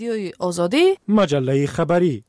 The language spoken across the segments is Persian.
رادیوی آزادی، مجله خبری.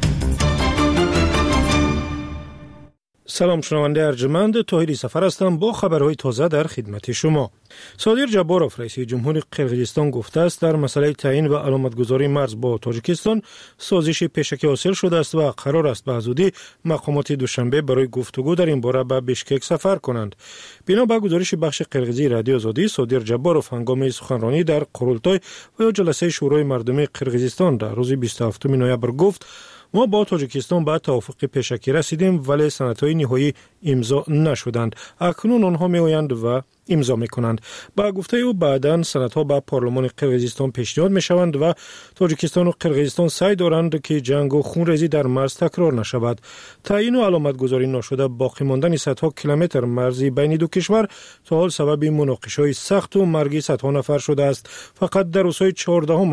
سلام شنونده ارجمند، طاهری سفر هستم با خبرهای تازه در خدمت شما. صادر جباروف رئیس جمهور قرقیزستان گفته است در مسئله تعیین و علامتگذاری مرز با تاجیکستان سازش پیشکی حاصل شده است و قرار است به زودی مقامات دوشنبه برای گفتگو در این باره به بشکک سفر کنند. بنا به گزارش بخش قرقیزی رادیو آزادی، صادر جباروف هنگام سخنرانی در قرولتای و جلسه شورای مردمی قرقیزستان در روز 27 نوامبر گفت: ما با تاجیکستان به توافق پیشکی رسیدیم ولی سندهای نهایی امضا نشدند. اکنون آنها میآیند و امضا میکنند. با گفته او بعداً سندها به پارلمان قرقیزستان پیشنهاد میشوند و تاجیکستان و قرقیزستان سعی دارند که جنگ و خونریزی در مرز تکرار نشود. تعیین و علامت گذاری نشده باقی ماندن صدها کیلومتر مرزی بین دو کشور تا حال سبب مناقشه‌های سخت و مرگ صدها نفر شده است. فقط در روزهای 14 و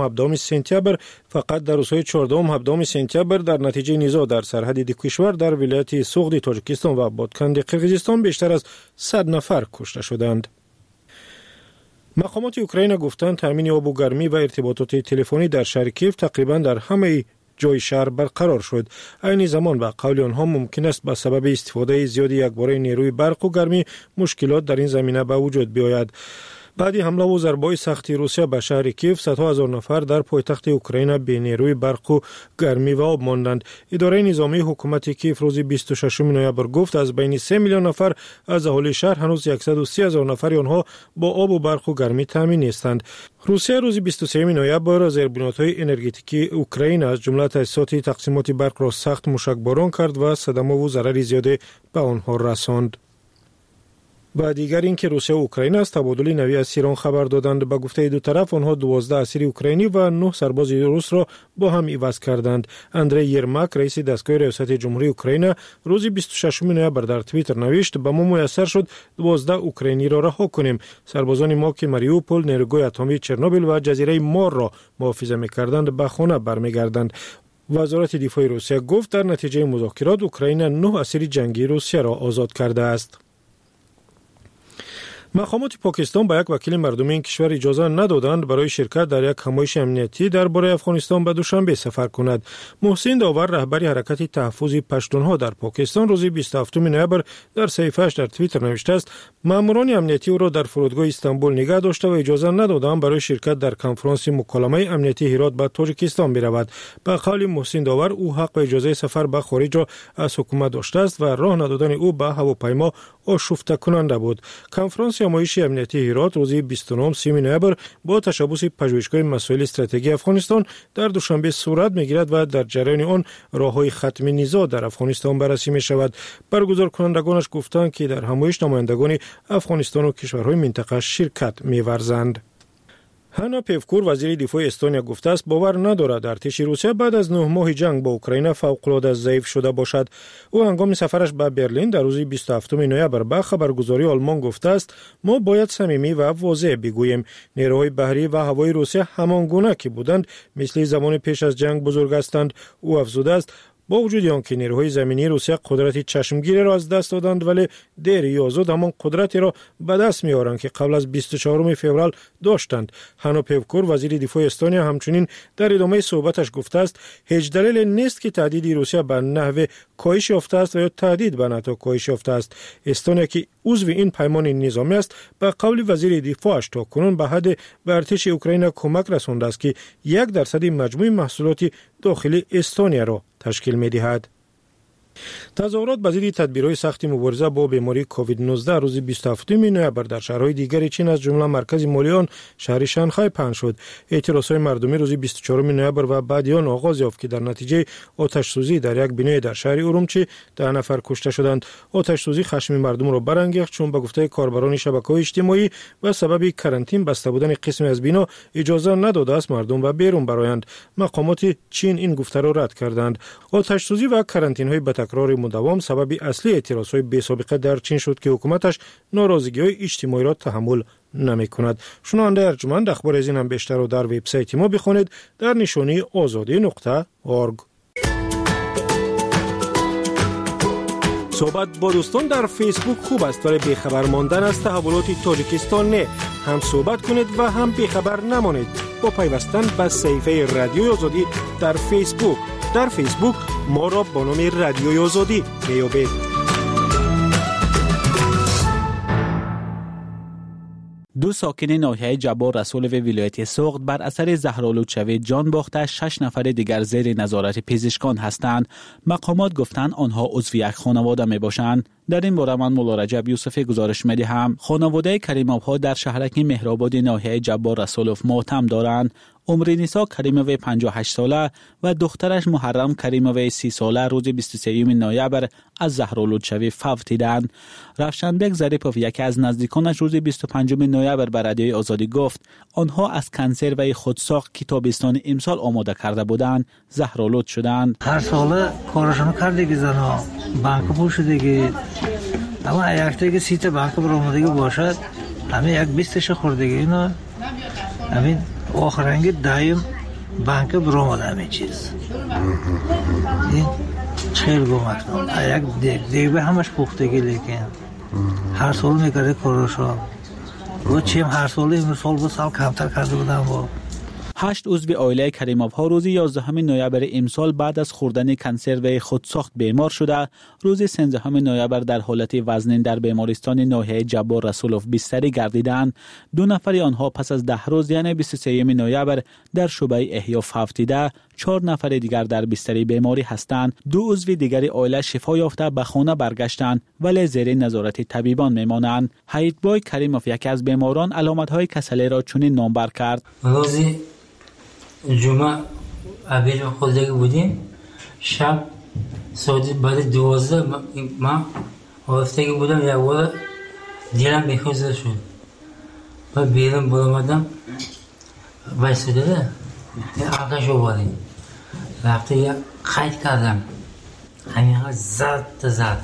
17 سپتامبر در نتیجه نزاع در سرحد دو کشور در ولایت سوغدی تاجیکستان و بادکند قرقیزستان بیشتر از 100 نفر کشته شدند. مقامات اوکراین گفتند تامین آب و گرمی و ارتباطات تلفنی در شهر کیف تقریبا در همه جای شهر برقرار شد. این زمان به قول آنها ممکن است به سبب استفاده زیاد یکباره نیروی برق و گرمی مشکلات در این زمینه به وجود بیاید. بعد حمله و ضربه‌های سختی روسیه به شهر کیف، صدها هزار نفر در پایتخت اوکراین بی نیروی برق و گرمی و آب ماندند. اداره نظامی حکومت کیف روز 26 نوامبر گفت از بین 3 میلیون نفر از اهالی شهر هنوز 130,000 نفر آنها با آب و برق و گرمی تامین نیستند. روسیه روز 23 نوامبر زیربنیادهای انرژتیکی اوکراین از جمله تأسیسات تقسیمات برق را سخت موشکباران کرد و صدمه و ضرر زیاد به آنها رساند. و دیگر اینکه روسیه و اوکراین از تبادل نوی اسیران خبر دادند. به گفته دو طرف آنها 12 اسیر اوکراینی و 9 سرباز روس را با هم عوض کردند. اندری یرماک رئیس دستگاه ریاست جمهوری اوکراین روز 26 نوامبر در توییتر نوشت: به ما میسر شد 12 اوکراینی را رها کنیم. سربازان ما که ماریوپول، نیروگاه اتمی چرنوبیل و جزیره مار را محافظت می‌کردند به خانه برمیگردند. وزارت دفاع روسیه گفت در نتیجه مذاکرات اوکراین 9 اسیر جنگی روسیه را آزاد کرده است. مقامات پاکستان به یک وکیل مردمی این کشور اجازه ندادند برای شرکت در یک همایش امنیتی درباره افغانستان به دوشنبه سفر کند. محسن داور رهبر حرکت تحفظ پشتونها در پاکستان روز 27 نوامبر در صفحه‌اش در توییتر نوشته است: ماموران امنیتی او را در فرودگاه استانبول نگاه داشته و اجازه ندادند برای شرکت در کنفرانس مکالمه امنیتی هرات به تاجیکستان برود. به قول محسن داور او حق به اجازه سفر به خارج را از حکومت داشته است و راه ندادن او به هواپیما آشفته کننده بود. کنفرانس همایش امنیتی هرات روز 29 نوامبر با تشبث پژوهشگاه مسائل استراتژی افغانستان در دوشنبه صورت می‌گیرد و در جریان آن راه‌های ختم نزاع در افغانستان بررسی می‌شود. برگزار کنندگانش گفتند که در همایش نمایندگان افغانستان و کشورهای منطقه شرکت می‌ورزند. هانا پیوکور وزیر دفاع استونیا گفته است باور ندارد ارتش روسیه بعد از 9 ماه جنگ با اوکراین فوق‌العاده ضعیف شده باشد. او هنگام سفرش به برلین در روز 27 نوامبر به خبرگزاری آلمان گفته است: ما باید صمیمی و واضح بگوییم نیروهای بحری و هوایی روسیه همان گونه که بودند مثل زمان پیش از جنگ بزرگ هستند. او افزوده است: با وجود آنکه نیروهای زمینی روسیه قدرت چشمگیری را از دست دادند ولی دیر یا زود همان قدرتی را به دست می‌آورند که قبل از 24 فوریه داشتند. هانا پیوکور وزیر دفاع استونیا همچنین در ادامه صحبتش گفته است: هیچ دلیل نیست که تهدید روسیه به نحو کاهش یافته است و یا تهدید به ناتو کاهش یافته است. استونیا که عضو این پیمان نظامی است به قول وزیر دفاعش تاکنون به حد به ارتش اوکراین کمک رسانده است که 1% مجموع محصولات داخلی استونیا را تشکیل می‌دهد. تظاهرات به ضد تدبیرهای سخت مبارزه با بیماری کووید 19 روز 27 نوامبر در شهرهای دیگر چین از جمله مرکز مالیان شهر شانگهای پهن شد. اعتراضهای مردمی روز 24 نوامبر و بعد آن آغاز یافت که در نتیجه آتش سوزی در یک بنای در شهر ارومچی 10 نفر کشته شدند. آتش سوزی خشم مردم را برانگیخت چون به گفته کاربران شبکه‌های اجتماعی و سبب کرانتین بسته بودن قسمی از بنا اجازه نداده است مردم به بیرون برآیند. مقامات چین این گفته را رد کردند. آتش سوزی و کرانتین‌های تکرار مداوم سبب اصلی اعتراضهای بی‌سابقه در چین شد که حکومتش ناراضگی‌های اجتماعی را تحمل نمی‌کند. شنونده ارجمند، اخبار از این هم بیشتر رو در وبسایت ما بخونید در نشانی azadi.org. صحبت با دوستان در فیسبوک خوب است ولی بیخبر ماندن از تحولات تاجیکستان نه. هم صحبت کنید و هم بیخبر نمانید با پیوستن به صفحه رادیوی آزادی در فیسبوک. در فیسبوک ما را با نام رادیوی آزادی میابید. دو ساکن ناحیه جبار رسول و ولایت سوغد بر اثر زهرآلود شوی جان باخته، 6 نفر دیگر زیر نظارت پزشکان هستند. مقامات گفتند آنها عضو یک خانواده می باشند. در این باره من مولا رجب یوسفی گزارش می‌دهم. خانواده کریموف ها در شهرک مهرآباد ناحیه جبار رسولوف ماتم دارند. عمرنیسا کریموف 58 ساله و دخترش محرم کریموف 30 ساله روز 23 نوامبر از زهرآلود شوی فوت دیدند. رفشنبک ظریفوف یکی از نزدیکانش روز 25 نوامبر به رادیوی آزادی گفت آنها از کنسر و خودساخت که تابستان امسال آماده کرده بودند زهرآلود شدند. هر سال کارشون کردگی زنا بانک پوشیدگی اما یکتایی سیت بانک برآمدگی باشد همه یک 20 خوردگی اینا همین آخرنگی دایم بانک برآمد همه چیز این خیلی گمکنم یک دیگه همش پختگی لیکن هر سال میکرده کارشو و چیم هر سال این سال با سال کمتر کرده بودم با 8 عضو عائله کریموف ها روز 11 نوامبر امسال بعد از خوردن کنسر و خودساخت بیمار شده. روز 13 نوامبر در حالت وزنین در بیمارستان ناحیه جبار رسولوف بستری گردیدند. 2 نفر آنها پس از 10 روز یعنی 23 نوامبر در شعبه احیا فوت دیده. 4 نفر دیگر در بستری بیماری هستند. 2 عضو دیگر عائله شفا یافته به خانه برگشتند ولی زیر نظارت طبیبان میمانند. حیدبای کریموف یکی از بیماران علامت‌های کسلی را چنین نامبر کرد. روزی جمعه عبیر خوردگی بودیم شب ساعت بعد 12 من آفتگی بودم یک بار دیرم بیخوزه شد و بیرم برامدم ویسوده ده عقش رو باریم رفته یک خیط کردم همین ها زد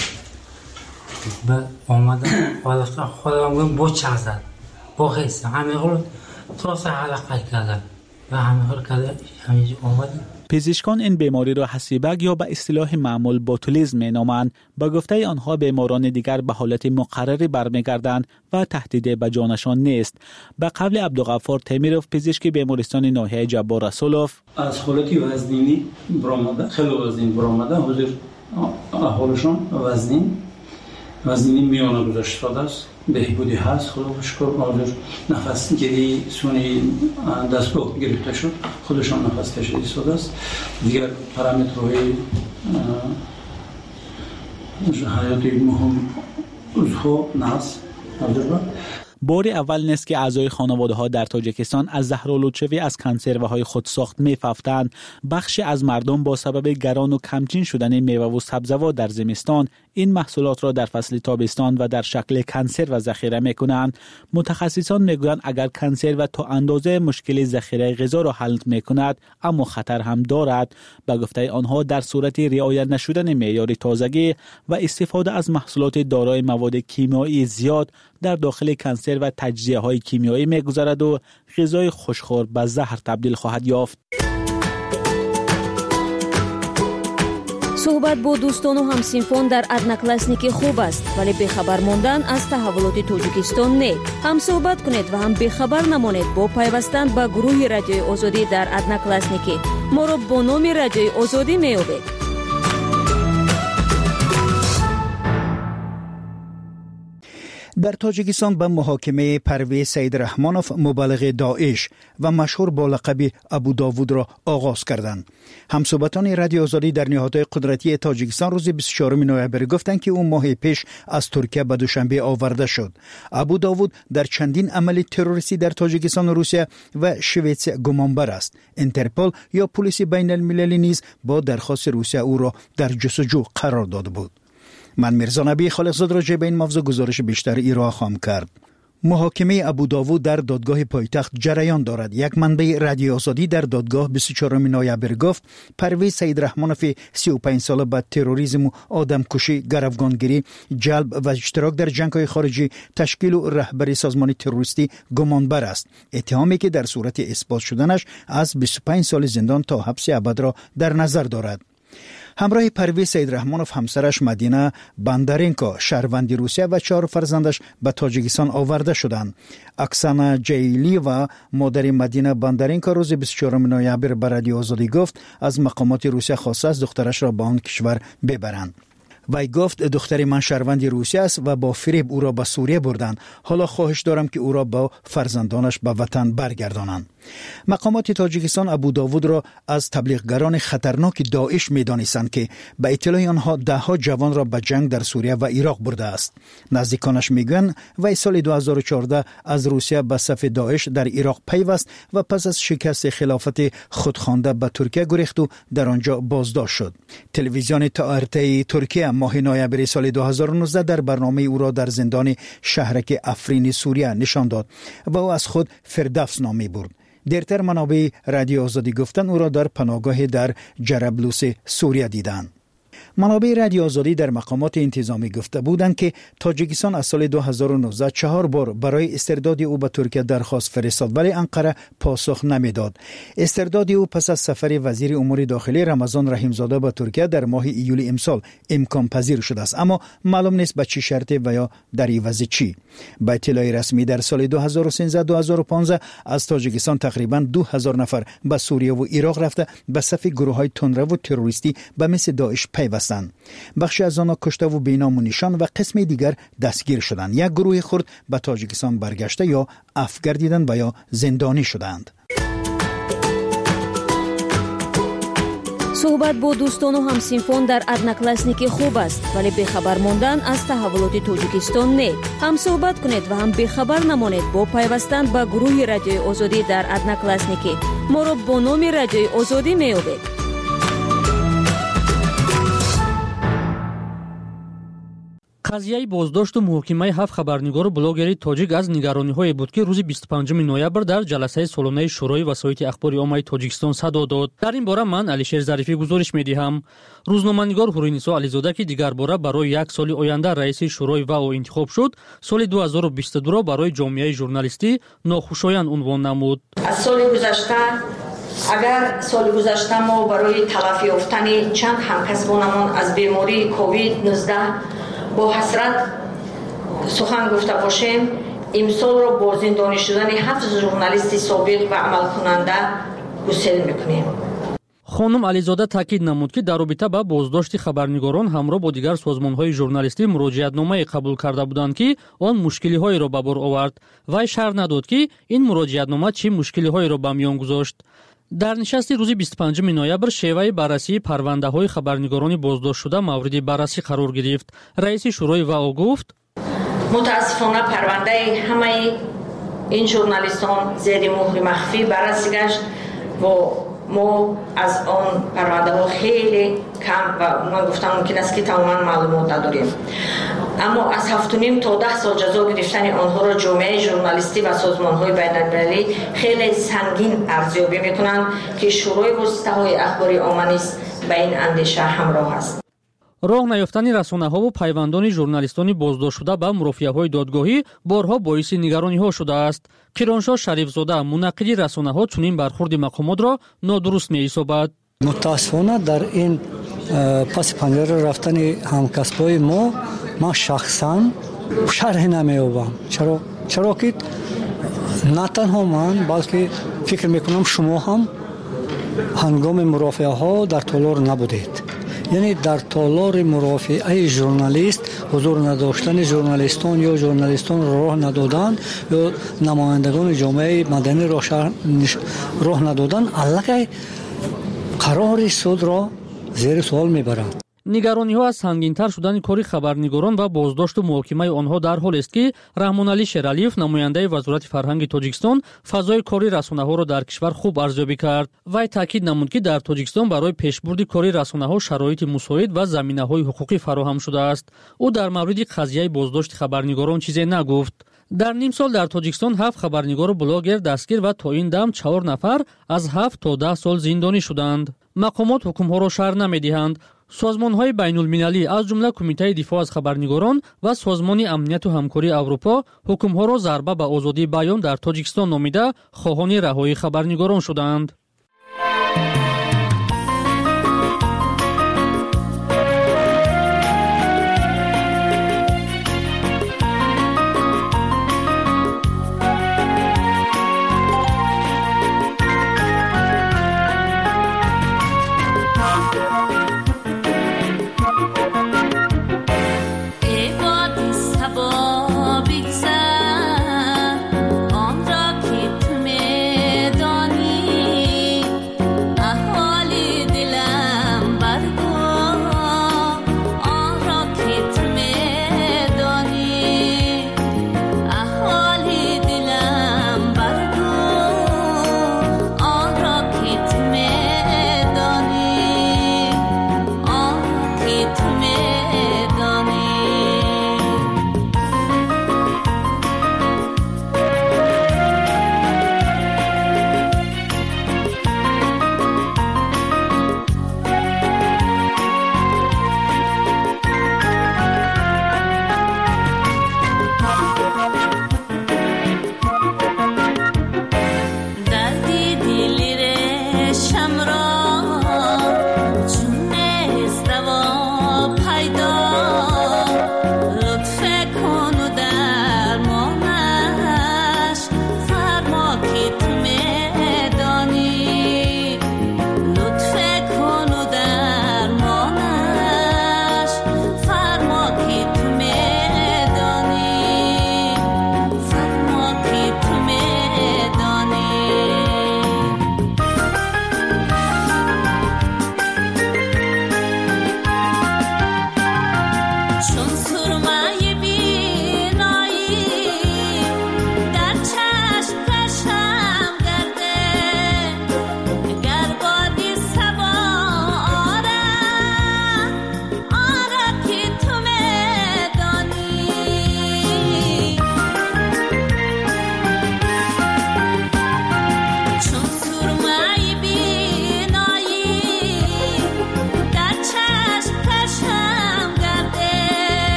بعد آمدم خودم گویم با چه زد با خیستم همین خود تا سهر خیط کردم و همین کرده همینجا آمدیم. پزشکان این بیماری را حسیبک یا به اصطلاح معمول بوتولیسم مینامند. با گفته آنها بیماران دیگر به حالت مقرری برمیگردند و تهدید به جانشان نیست. به قول عبدالغفار تیمیروف پزشک بیمارستان ناحیه جبار رسولوف از حالت وزنینی برآمده خیلی وزنین برآمده حاضر احوالشان وزنینی میانه گذاشته است بهبودی هست خدا شکر حاضر نفس گیری سونی دستگاه گرفته شد خودشان نفس کشیدی شده است دیگر پارامترهای حیاتی مهم عضو نفس حاضر بود. بار اول نیست که اعضای خانواده ها در تاجیکستان از زهرآلود شوی از کنسروه های خودساخت میفافتند. بخشی از مردم با سبب گران و کمچین شدن میوه و سبزوات در زمستان این محصولات را در فصل تابستان و در شکل کنسرو ذخیره میکنند. متخصصان میگویند اگر کنسرو تا اندازه مشکل ذخیره غذا را حل میکند اما خطر هم دارد. به گفته آنها در صورت رعایت نشدن معیار تازگی و استفاده از محصولات دارای مواد کیمیایی زیاد در داخل کنسرو و تجزیه های کیمیایی میگذرد و غذای خوشخوار به زهر تبدیل خواهد یافت. صحبت با دوستان و همسینفون در ادناکلاسنیکی خوب است ولی بیخبر ماندن از تحولات تاجیکستان نه. هم صحبت کنید و هم بیخبر نمانید با پیوستن به گروه رادیوی آزادی در ادناکلاسنیکی. ما را با نام رادیوی آزادی میابید. در تاجیکستان به محاکمه پرویز سیدرحمانوف مبلغ داعش و مشهور با لقب ابو داوود را آغاز کردند. همصحبتان رادیو آزادی در نهادهای قدرتی تاجیکستان روز 24 نوامبر گفتند که او ماه پیش از ترکیه به دوشنبه آورده شد. ابو داوود در چندین عمل تروریستی در تاجیکستان، روسیه و شویتس گمانبر است. اینترپل یا پلیس بین المللی نیز با درخواست روسیه او را در جستجو قرار داده بود. من میرزا نبی خالقزاد راجع به این موضوع گزارش بیشتر ارائه خواهم کرد. محاکمه ابو داوود در دادگاه پایتخت جریان دارد. یک منبع رادیو آزادی در دادگاه 24 نوامبر گفت پرویز سیدرحمانوف 35 ساله به تروریسم و آدمکشی، گروگانگیری، جلب و اشتراک در جنگ‌های خارجی، تشکیل و رهبری سازمان تروریستی گمانبر است. اتهامی که در صورت اثبات شدنش از 25 سال زندان تا حبس ابد را در نظر دارد. همراه پرویز سیدرحمانوف همسرش مدینه بندرینکو شهروند روسیه و 4 فرزندش به تاجیکستان آورده شدند. اکسانا جیلی و مادر مدینه بندرینکو روز 24 نوامبر به رادیو آزادی گفت از مقامات روسیه خواسته است دخترش را به آن کشور ببرند. وی گفت دختر من شهروند روسیه است و با فریب او را به سوریه بردند. حالا خواهش دارم که او را با فرزندانش به وطن برگردانند. مقامات تاجیکستان ابوداوود را از تبلیغگران خطرناک داعش می‌دانستند که به اطلاع آنها 10 جوان را به جنگ در سوریه و عراق برده است. نزدیکانش میگویند وی سال 2014 از روسیه به صف داعش در عراق پیوست و پس از شکست خلافت خودخوانده به ترکیه گریخت و در آنجا بازداشت شد. تلویزیون TRT ترکیه ماه نوامبر سال 2019 در برنامه او را در زندان شهرک افرین سوریه نشان داد و او از خود فردوس نام می‌برد. دیرتر منابع رادیو آزادی گفتن او را در پناهگاه در جرابلوس سوریه دیدند. منابع رادیو آزادی در مقامات انتظامی گفته بودند که تاجیکستان از سال 2019 4 بار برای استرداد او به ترکیه درخواست فرستاد ولی انقره پاسخ نمیداد. استرداد او پس از سفر وزیر امور داخلی رمضان رحیمزاده به ترکیه در ماه ایول امسال امکان پذیر شده است، اما معلوم نیست به چه شرطی و یا در عوض چی. به اطلاع رسمی در سال 2013-2015 از تاجیکستان تقریبا 2000 نفر به سوریه و عراق رفته به صف گروه‌های تندرو و تروریستی به مثل داعش پیوستند. بخشی از آنها کشته و بینام و نشان و قسم دیگر دستگیر شدند. یک گروه خرد به تاجیکستان برگشته یا عفو گردیدند و یا زندانی شدند. صحبت با دوستان و همسینفون در ادناکلاسنیکی خوب است، ولی بخبر موندن از تحولات تاجیکستان نه. هم صحبت کنید و هم بخبر نمانید با پیوستن به گروه رادیوی آزادی در ادناکلاسنیکی. ما را با نام رادیوی آزادی میابید. قضیه بازداشت و محاکمه 7 خبرنگار و بلاگری تاجیک از نگرانی‌های بود که روز 25 نوامبر در جلسه سالانه شورای وسایط اخباری عامه تاجیکستان صدا داد. در این باره من علیشیر ظریفی گزارش می‌دهم. روزنامه‌نگار حورینیسا علیزاده که دیگر باره برای 1 سال آینده رئیس شورای واو انتخاب شد، سال 2022 را برای جامعه ژورنالیستی ناخوشایند عنوان نمود. از سال گذشته اگر سال گذشته ما برای تلافی یافتن چند همکسبانمان از بیماری کووید 19 با حسرت سخن گفته باشیم، امسال را با زندانی شدن 7 ژورنالیست سابق و عمل کننده گسیل میکنیم. خانم علیزاده تاکید نمود که در رابطه با بازداشت خبرنگاران همراه با دیگر سازمان‌های ژورنالیستی مراجعتنامه قبول کرده بودند که آن مشکلی‌هایی را به بار آورد. وی شرح نداد که این مراجعتنامه چه مشکلی‌هایی را به میان گذاشت. در نشست روز 25 نوامبر شیوه بررسی پرونده‌های خبرنگاران بازداشت شده مورد بررسی قرار گرفت. رئیس شورای واو گفت: متاسفانه پرونده همه این ژورنالیستان زیر مهر مخفی بررسی گشت و ما از آن پرونده ها خیلی کم و من گفتم ممکن است که تماما معلومات نداریم، اما از 7.5 تا 10 سال جزا گرفتن آنها را جامعه ژورنالیستی و سازمان های بین‌المللی خیلی سنگین ارزیابی میکنند که شورای واسطه های اخباری عامه نیز به این اندیشه همراه است. راه نیافتن رسانه‌ها و پیوندان ژورنالیستان بازداشت شده به مرافعه‌های دادگاهی بارها باعث نگرانی‌ها شده است. کرانشاه شریفزاده منقد رسانه‌ها چنین برخورد مقامات را نادرست می‌حسابد. متأسفانه در این پس پنجره رفتن همکسبای ما شخصاً شرح نمی‌یابم. چرا که نه تنها من بلکه فکر می‌کنم شما هم هنگام مرافعه‌ها در تالار نبودید. یعنی در تالار مرافعه ژورنالیست حضور نداشتن ژورنالیستان یا ژورنالیستان راه ندادن یا نمایندگان جامعه مدنی راه ندادن علاقه قرار سود را زیر سوال میبرند. نگرانی‌ها از سنگین‌تر شدن کار خبرنگاران و بازداشت و محاکمه آنها در حال است که رحمانعلی شیرعلیف نماینده وزارت فرهنگ تاجیکستان فضای کاری رسانه‌ها را در کشور خوب ارزیابی کرد. وی تاکید نمود که در تاجیکستان برای پیشبرد کاری رسانه‌ها شرایط مساعد و زمینه‌های حقوقی فراهم شده است. او در مورد قضیه بازداشت خبرنگاران چیزی نگفت. در نیم سال در تاجیکستان 7 خبرنگار و بلاگر دستگیر و تا این دم 4 نفر از 7 تا 10 سال زندانی شدند. مقامات حکم‌ها را شرح نمی‌دهند. سازمان‌های بین‌المللی از جمله کمیته دفاع از خبرنگاران و سازمان امنیت و همکاری اروپا حکم‌ها را ضربه به آزادی بیان در تاجیکستان نامیده خواهان رهایی خبرنگاران شدند.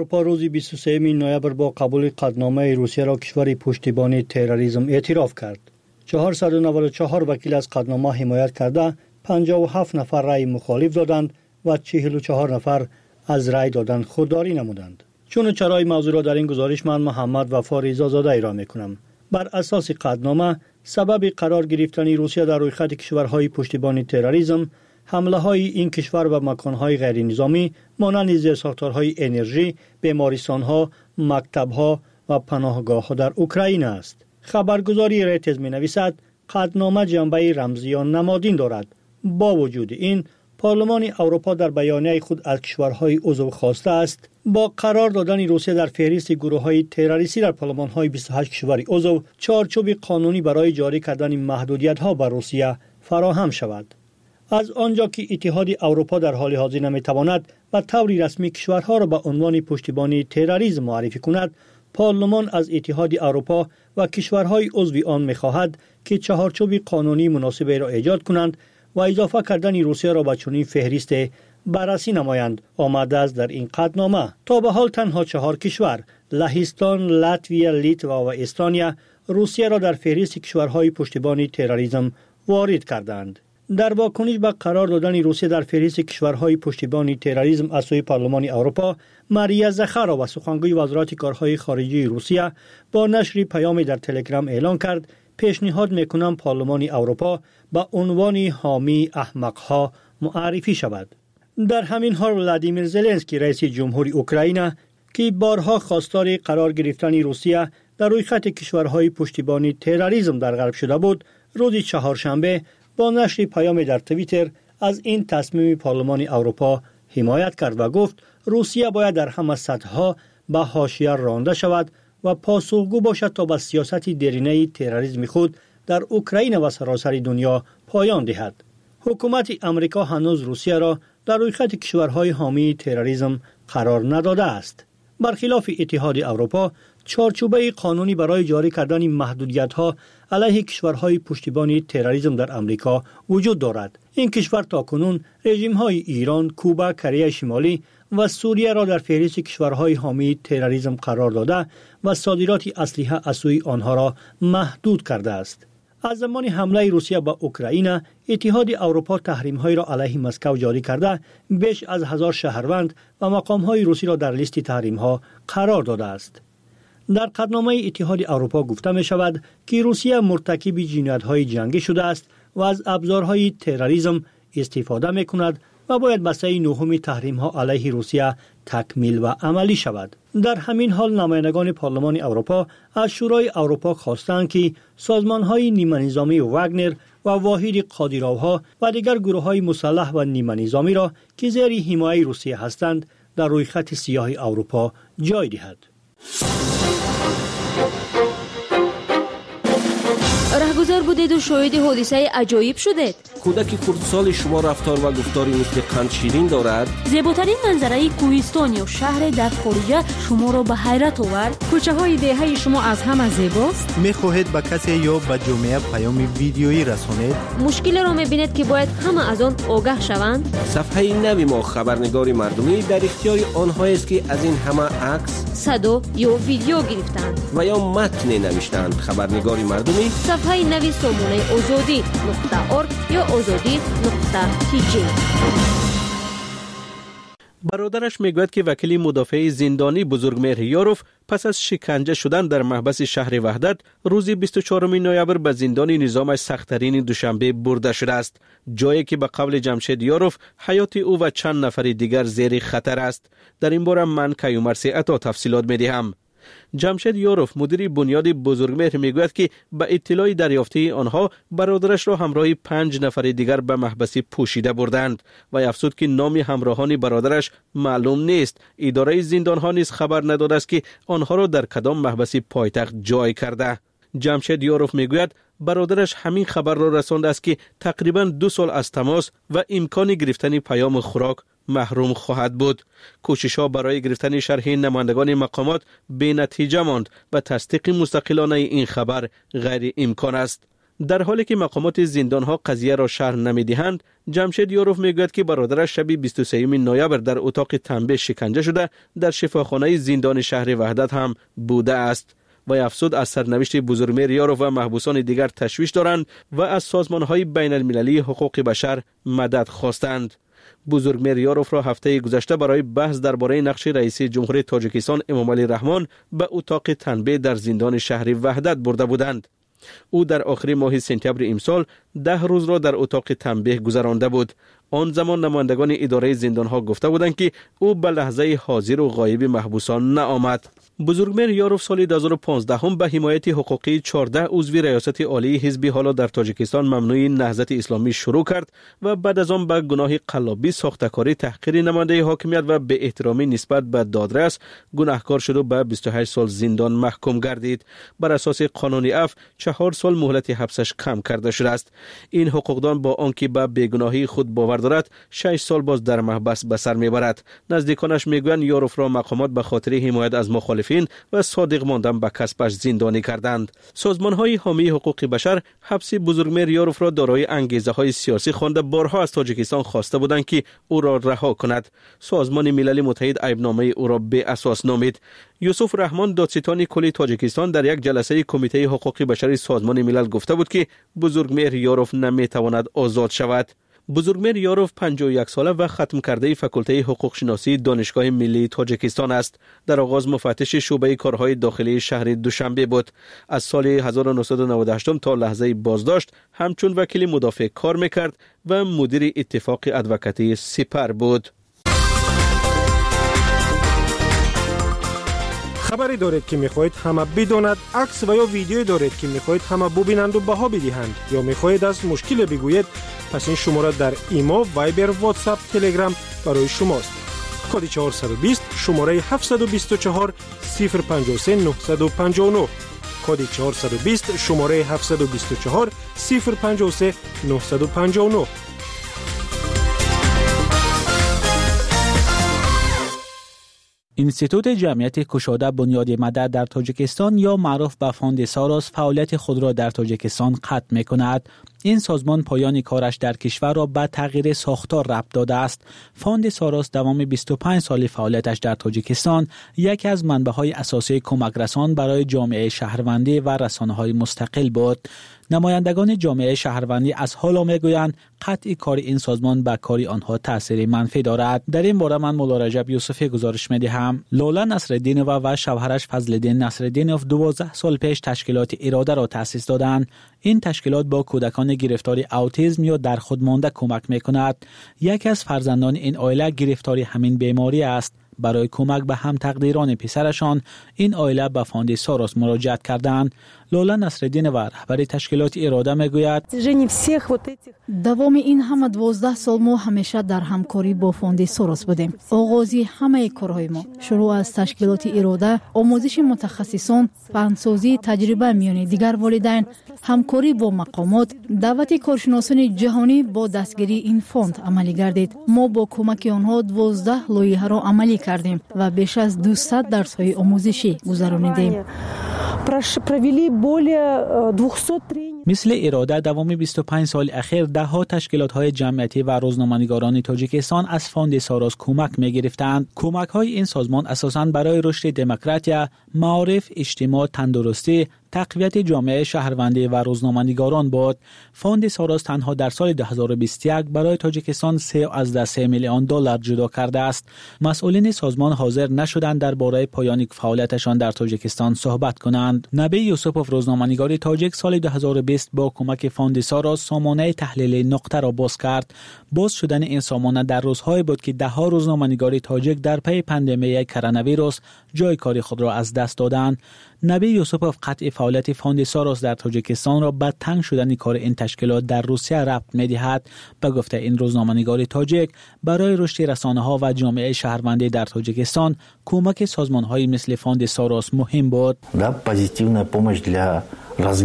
اروپا روز 23 نوامبر با قبول قطعنامه روسیه را کشور پشتیبانی تروریسم اعتراف کرد. 494 وکیل از قطعنامه حمایت کرده 57 نفر رأی مخالف دادند و 44 نفر از رأی دادن خودداری نمودند. چون چرای موضوع را در این گزارش من محمد وفا رضازاده ارائه می‌کنم. بر اساس قطعنامه سبب قرار گرفتن روسیه در رویخط کشورهای پشتیبانی تروریسم حمله‌های این کشور به مکان‌های غیر نظامی مانند زیرساختارهای انرژی، بیمارستان‌ها، مکتب‌ها و پناهگاه‌ها در اوکراین است. خبرگزاری ریتز می‌نویسد قطعنامه جنبه رمزی و نمادین دارد. با وجود این پارلمان اروپا در بیانیه خود از کشورهای عضو خواسته است با قرار دادن روسیه در فهرست گروه‌های تروریستی در پارلمان‌های 28 کشور عضو چارچوب قانونی برای جاری کردن محدودیت‌ها بر روسیه فراهم شود. از آنجا که اتحاد اروپا در حال حاضر نمی‌تواند به طور رسمی کشورها را به عنوان پشتیبانی تروریسم معرفی کند، پارلمان از اتحاد اروپا و کشورهای عضو آن می‌خواهد که چارچوب قانونی مناسبی را ایجاد کنند و اضافه کردن روسیه را به چنین فهرست بررسی نمایند. آمده است در این قطعنامه تا به حال تنها 4 کشور لهستان، لاتویا، لیتوا و استونیا روسیه را در فهرست کشورهای پشتیبانی تروریسم وارد کردند. در واکنش به قرار دادن روسیه در فهرست کشورهای پشتیبانی تروریسم از سوی پارلمان اروپا، ماریا زخاروا سخنگوی وزارت کارهای خارجه روسیه با نشر پیامی در تلگرام اعلان کرد پیشنهاد میکنم پارلمان اروپا به عنوان حامی احمقها معرفی شود. در همین حال ولادیمیر زلنسکی رئیس جمهوری اوکراین که بارها خواستار قرار گرفتن روسیه در روی خط کشورهای پشتیبانی تروریسم در غرب شده بود، روز چهارشنبه با نشر پیامی در توییتر از این تصمیم پارلمان اروپا حمایت کرد و گفت روسیه باید در همه سطح‌ها به حاشیه رانده شود و پاسخگو باشد تا به سیاست دیرینه تروریسم خود در اوکراین و سراسر دنیا پایان دهد. حکومت امریکا هنوز روسیه را در روی خط کشورهای حامی تروریسم قرار نداده است. برخلاف اتحاد اروپا، چارچوبه قانونی برای جاری کردن محدودیت‌ها علیه کشورهای پشتیبانی تروریسم در امریکا وجود دارد. این کشور تاکنون رژیم‌های ایران، کوبا، کره شمالی و سوریه را در فهرست کشورهای حامی تروریسم قرار داده و صادرات اسلحه از سوی آنها را محدود کرده است. از زمان حمله روسیه به اوکراین، اتحاد اروپا تحریم‌های را علیه مسکو جاری کرده، بیش از 1000 شهروند و مقام‌های روسی را در لیست تحریم‌ها قرار داده است. در قطعنامه اتحاد اروپا گفته می شود که روسیه مرتکب جنایت‌های جنگی شده است و از ابزارهای تروریسم استفاده می کند و باید بسته نهم تحریم‌ها علیه روسیه تکمیل و عملی شود. در همین حال نمایندگان پارلمان اروپا از شورای اروپا خواستند که سازمان‌های نیمه نظامی واگنر و واحد قادیروها و دیگر گروه‌های مسلح و نیمه نظامی را که زیر حمایت روسیه هستند در روی خط سیاه اروپا جای دهد. رهگذر بودید و شاهد حادثه عجایب شدید. کودک خردسال شما رفتار و گفتاری مثل قند شیرین دارد. زیباترین منظره کوهستان یا شهر در خارج شما را به حیرت آورد. کوچه های دهه شما از همه زیباست. میخواهید به کسی یا به جامعه پیام ویدیویی رسانید؟ مشکل را میبینید که باید همه از آن آگاه شوند. صفحه نوی ما خبرنگار مردمی در اختیار آنها است که از این همه عکس، صدا یا ویدیو گرفتند و یا متن نوشتند. خبرنگار مردمی صفحه نوی سامانه آزادی.org یا آزادی.tg. برادرش میگوید که وکیل مدافع زندانی بزرگمهر یاروف پس از شکنجه شدن در محبس شهر وحدت روز 24 نوامبر به زندان نظامش سخت‌ترین دوشنبه برده شده است، جایی که به قول جمشید یاروف حیات او و چند نفر دیگر زیر خطر است. در این باره من کیومرث عطا تفصیلات میدهم. جمشید یاروف مدیر بنیاد بزرگمهر میگوید که به اطلاع دریافتی آنها برادرش را همراه 5 نفر دیگر به محبس پوشیده بردند و افزود که نام همراهان برادرش معلوم نیست. اداره زندانها نیز خبر نداده است که آنها را در کدام محبس پایتخت جای کرده. جمشید یاروف میگوید برادرش همین خبر را رسانده است که تقریبا 2 سال از تماس و امکان گرفتن پیام خوراک محروم خواهد بود. کوشش‌ها برای گرفتن شرح نمایندگان مقامات بی نتیجه ماند و تصدیق مستقلانه این خبر غیر امکان است. در حالی که مقامات زندانها قضیه را شرح نمی‌دهند، جمشید یاروف میگوید که برادرش شب 23 نوامبر در اتاق تنبیه شکنجه شده در شفاخانه زندان شهر وحدت هم بوده است. و افزود از سرنوشت بزرگمهر یاروف و محبوسان دیگر تشویش دارند و از سازمان‌های بین المللی حقوق بشر مدد خواستند. بزرگمهر یاروف را هفته گذشته برای بحث درباره نقش رئیس جمهور تاجیکستان امامعلی رحمان به اتاق تنبیه در زندان شهر وحدت برده بودند. او در آخر ماه سپتامبر امسال 10 روز را در اتاق تنبیه گذرانده بود. آن زمان نمایندگان اداره زندانها گفته بودند که او به لحظه حاضر و غایب محبوسان نآمد. بزرگمهر یاروف سال 2015 به حمایت حقوقی 14 عضو ریاست عالی حزب حالا در تاجیکستان ممنوع نهضت اسلامی شروع کرد و بعد از آن به گناه قلابی، ساختکاری، تحقیر نماینده حاکمیت و به احترامی نسبت به دادرس گناهکار شد و به 28 سال زندان محکوم گردید. بر اساس قانون عفو 4 سال مهلت حبسش کم کرده شده است. این حقوقدان با آنکه به بیگناهی خود باور دارد 6 سال باز در محبس به سر میبرد. نزدیکانش میگویند یاروف را مقامات به خاطر حمایت از مخالفین و صادق ماندن به کسبش زندانی کردند. سازمان‌های حامی حقوق بشر حبس بزرگمهر یاروف را دارای انگیزه‌های سیاسی خوانده بارها از تاجیکستان خواسته بودند که او را رها کند. سازمان ملل متحد عیبنامه او را بی اساس نامید. یوسف رحمان دادستان کلی تاجیکستان در یک جلسه کمیته حقوق بشری سازمان ملل گفته بود که بزرگمهر یاروف نمیتواند آزاد شود. بزرگمهر یاروف 51 ساله و ختم کرده فاکولته حقوق شناسی دانشگاه ملی تاجیکستان است. در آغاز مفتش شعبه کارهای داخلی شهر دوشنبه بود. از سال 1998 تا لحظه بازداشت همچون وکیل مدافع کار میکرد و مدیر اتفاق ادوکاتی سپر بود. خبری دارید که میخواهید همه بداند، عکس و یا ویدیویی دارید که میخواهید همه ببینند و بها بدهند، یا میخواهید از مشکل بگویید، پس این شماره در ایما، وایبر، واتساپ، تلگرام برای شماست. کد 420 شماره 724 053 959. کد 420 شماره 724 053 959. اینستیتوت جمعیت کشاده بنیاد مدد در تاجیکستان یا معروف به فاند ساراس فعالیت خود را در تاجیکستان ختم می‌کند. این سازمان پایان کارش در کشور را به تغییر ساختار ربط داده است. فاند ساراس دوام 25 سال فعالیتش در تاجیکستان یکی از منبع‌های اساسی کمک رسان برای جامعه شهروندی و رسانه‌های مستقل بود. نمایندگان جامعه شهروندی از حالا میگویند قطعی کار این سازمان به کار آنها تاثیر منفی دارد. در این باره من مولا رجب یوسفی گزارش می‌دهم. لولا نصرالدینова و شوهرش فضل‌الدین نصرالدینov 12 سال پیش تشکیلات اراده را تأسیس دادند. این تشکیلات با کودکان گرفتار اوتیسم یا در خود مانده کمک می‌کند. یکی از فرزندان این عائله گرفتار همین بیماری است. برای کمک به هم تقدیران پسرشان این عائله به فاند ساراس مراجعت کردند. لولا نصرالدینова رهبر تشکیلات اراده میگوید دوام این همه 12 سال ما همیشه در همکاری با فاند ساراس بودیم. آغازی همه کارهای ما شروع از تشکیلات اراده، آموزش متخصصان، فنسازی، تجربه میان دیگر والدین، همکاری با مقامات، دعوت کارشناسان جهانی با دستگیری این فاند عملی گردید. ما با کمک آنها 12 لایحه را عملی کردیم و بیش از 200 درس‌های آموزشی گذراندیم. مثل اراده دوام 25 سال اخیر ده ها تشکیلات‌های جمعیتی و روزنامه‌نگاران تاجیکستان از فاند ساراس کمک می‌گرفتند. کمک‌های این سازمان اساساً برای رشد دموکراسی، معارف، اجتماع، تندرستی، تقویت جامعه شهروندی و روزنامه‌نگاران بود. فاند ساراس تنها در سال 2021 برای تاجیکستان 3 میلیون دلار جدا کرده است. مسئولین سازمان حاضر نشدند درباره پایان فعالیتشان در تاجیکستان صحبت کنند. نبی یوسپوف روزنامه‌نگار تاجیک سال 2020 با کمک فاند ساراس سامانه تحلیل نقطه را باز کرد. باز شدن این سامانه در روزهای بود که ده ها روزنامه‌نگار تاجیک در پی پاندمی کرونا ویروس جای کاری خود را از دست دادند. نبی یوسپوف قطع فعالیت فاند ساراس در تاجیکستان را به تنگ شدن کار این تشکیلات در روسیه ربط می‌دهد. به گفته این روزنامه‌نگار تاجیک برای رشد رسانه‌ها و جامعه شهروندی در تاجیکستان کمک سازمان‌های مثل فاند ساراس مهم بود.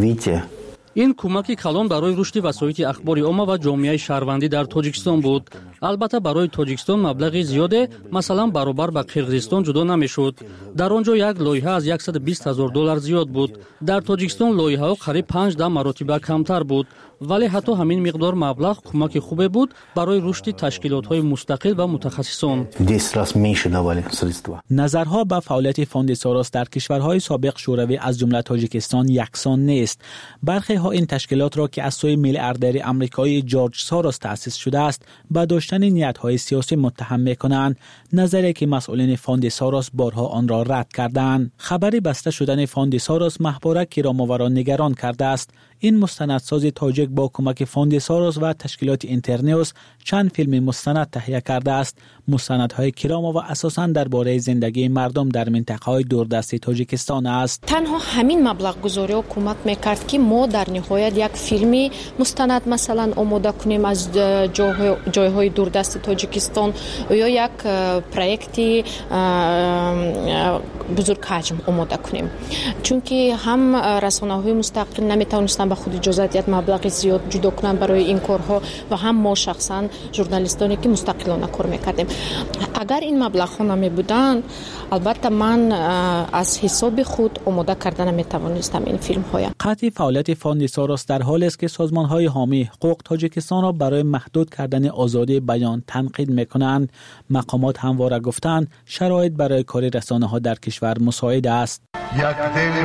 این کمک کلان برای رشد وسایل اخبار عامه و جامعه شهروندی در تاجیکستان بود. البته برای تاجیکستان مبلغی زیاده، مثلا برابر با قرقیزستان جدا نمیشد. در آنجا یک لایحه از $120,000 زیاد بود. در تاجیکستان لایحه‌ها قریب 5 مرتبه کمتر بود. ولی حتی همین مقدار مبلغ کمک خوبه بود برای رشد تشکیلات‌های مستقل و متخصصان. نظرها به فعالیت فوند ساروس در کشورهای سابق شوروی از جمله تاجیکستان یکسان نیست. برخی ها این تشکیلات را که از سوی میلیاردر آمریکایی جورج ساروس تأسیس شده است به داشتن نیت‌های سیاسی متهم می‌کنند، نظری که مسئولین فوند ساروس بارها آن را رد کردند. خبری بسته شدن فوند ساروس محبوره کرام‌آوران نگران کرده است. این مستندساز تاجیک با کمک فوند ساروس و تشکیلات اینترنیوس چند فیلم مستند تهیه کرده است. مستندهای کرام و اساساً درباره زندگی مردم در منطقه‌های دوردست تاجیکستان است. تنها همین مبلغ گذاری کمک می‌کرد که ما در نهایت یک فیلمی مستند مثلا آماده کنیم از جای‌های دوردست تاجیکستان یا یک پروژه بزرگ حجم آماده کنیم، چون که هم رسانه‌های مستقل نمی‌توانستند به خود اجازه مبلغ زیاد جدا کنن برای این کارها و هم ما شخصا ژورنالیستانی که مستقلانه کار میکردیم. اگر این مبلغ ها نمی بودن البته من از حساب خود آماده کردن نمیتوانستم این فیلم های. قطع فعالیت فوند ساروس در حالی است که سازمان های حامی حقوق تاجیکستان را برای محدود کردن آزادی بیان تنقید میکنند. مقامات همواره گفتند شرایط برای کار رسانه ها در کشور مساعد است. یک دل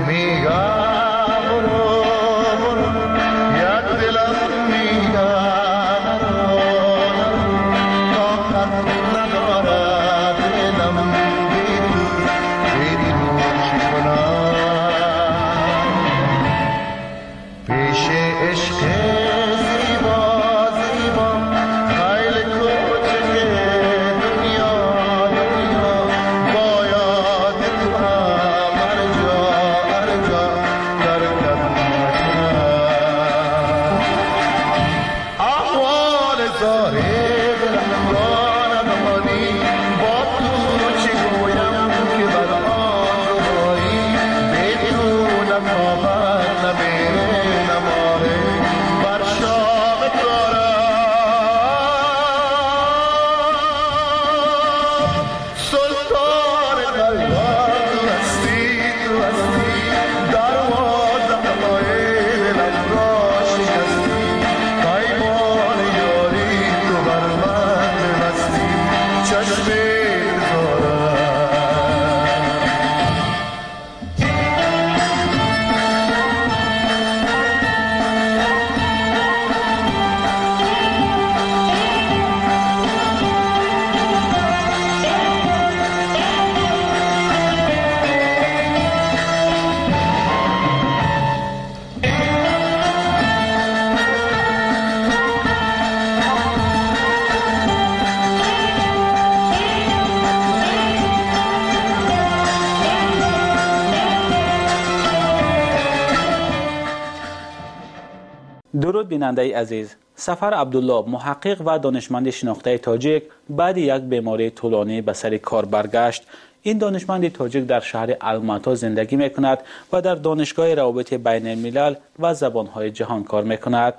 درود بیننده عزیز. سفر عبدالله محقق و دانشمند شناخته تاجیک بعد یک بیماری طولانی به سر کار برگشت. این دانشمند تاجیک در شهر الماتا زندگی می کند و در دانشگاه روابط بین الملل و زبانهای جهان کار می کند.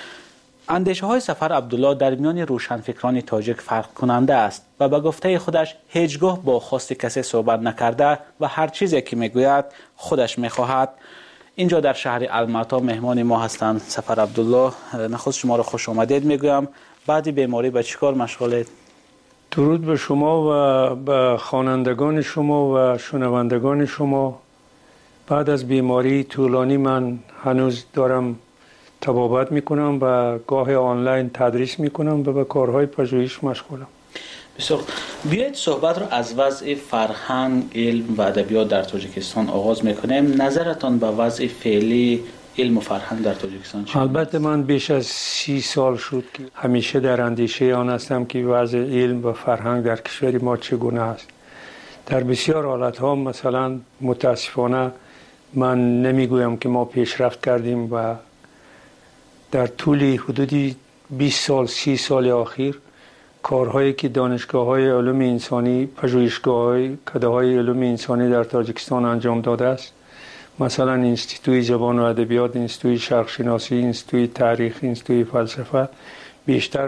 اندیشه های سفر عبدالله در میان روشنفکران تاجیک فرق کننده است و به گفته خودش هیچگاه با خواست کسی صحبت نکرده و هر چیزی که می گوید خودش می خواهد. اینجا در شهر الماتا مهمان ما هستند سفر عبدالله. نخست شما را خوش آمدید میگویم. بعد بیماری به چیکار مشغولید؟ درود به شما و به خوانندگان شما و شنوندگان شما. بعد از بیماری طولانی من هنوز دارم طبابت میکنم و گاه آنلاین تدریس میکنم و به کارهای پژوهش مشغولم. بسیار. بیایید صحبت رو از وضع فرهنگ، علم و ادبیات در تاجیکستان آغاز میکنیم. نظرتان به وضع فعلی علم و فرهنگ در تاجیکستان چیه؟ البته من بیش از 30 سال شد که همیشه در اندیشه آن هستم که وضع علم و فرهنگ در کشور ما چگونه است. در بسیار حالتها مثلا متاسفانه من نمیگویم که ما پیشرفت کردیم و در طول حدودی 20 سال 30 سال اخیر کارهایی که دانشگاه‌های علوم انسانی، پژوهشگاه‌های کده‌های علوم انسانی در تاجیکستان انجام داده است، مثلا انستیتوی زبان و ادبیات، انستیتوی شرق شناسی، انستیتوی تاریخ، انستیتوی فلسفه، بیشتر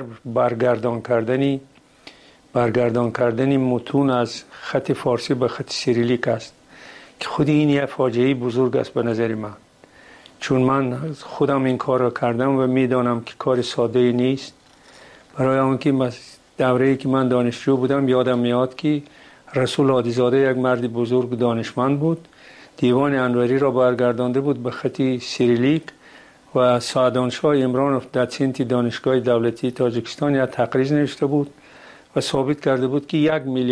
برگردان کردنی متون از خط فارسی به خط سیریلیک است که خود این یک فاجعه بزرگ است به نظر من، چون من خودم این کار را کردم و میدانم که کار ساده نیست. برای آنکه دوره‌ای که من دانشجو بودم یادم میاد که رسول عادیزاده یک مرد بزرگ دانشمند بود، دیوان انوری را برگردانده بود به خط سیریلیک و سعدانشاه امرانوف در سنت دانشگاه دولتی تاجیکستان یک تقریر نوشته بود و ثابت کرده بود که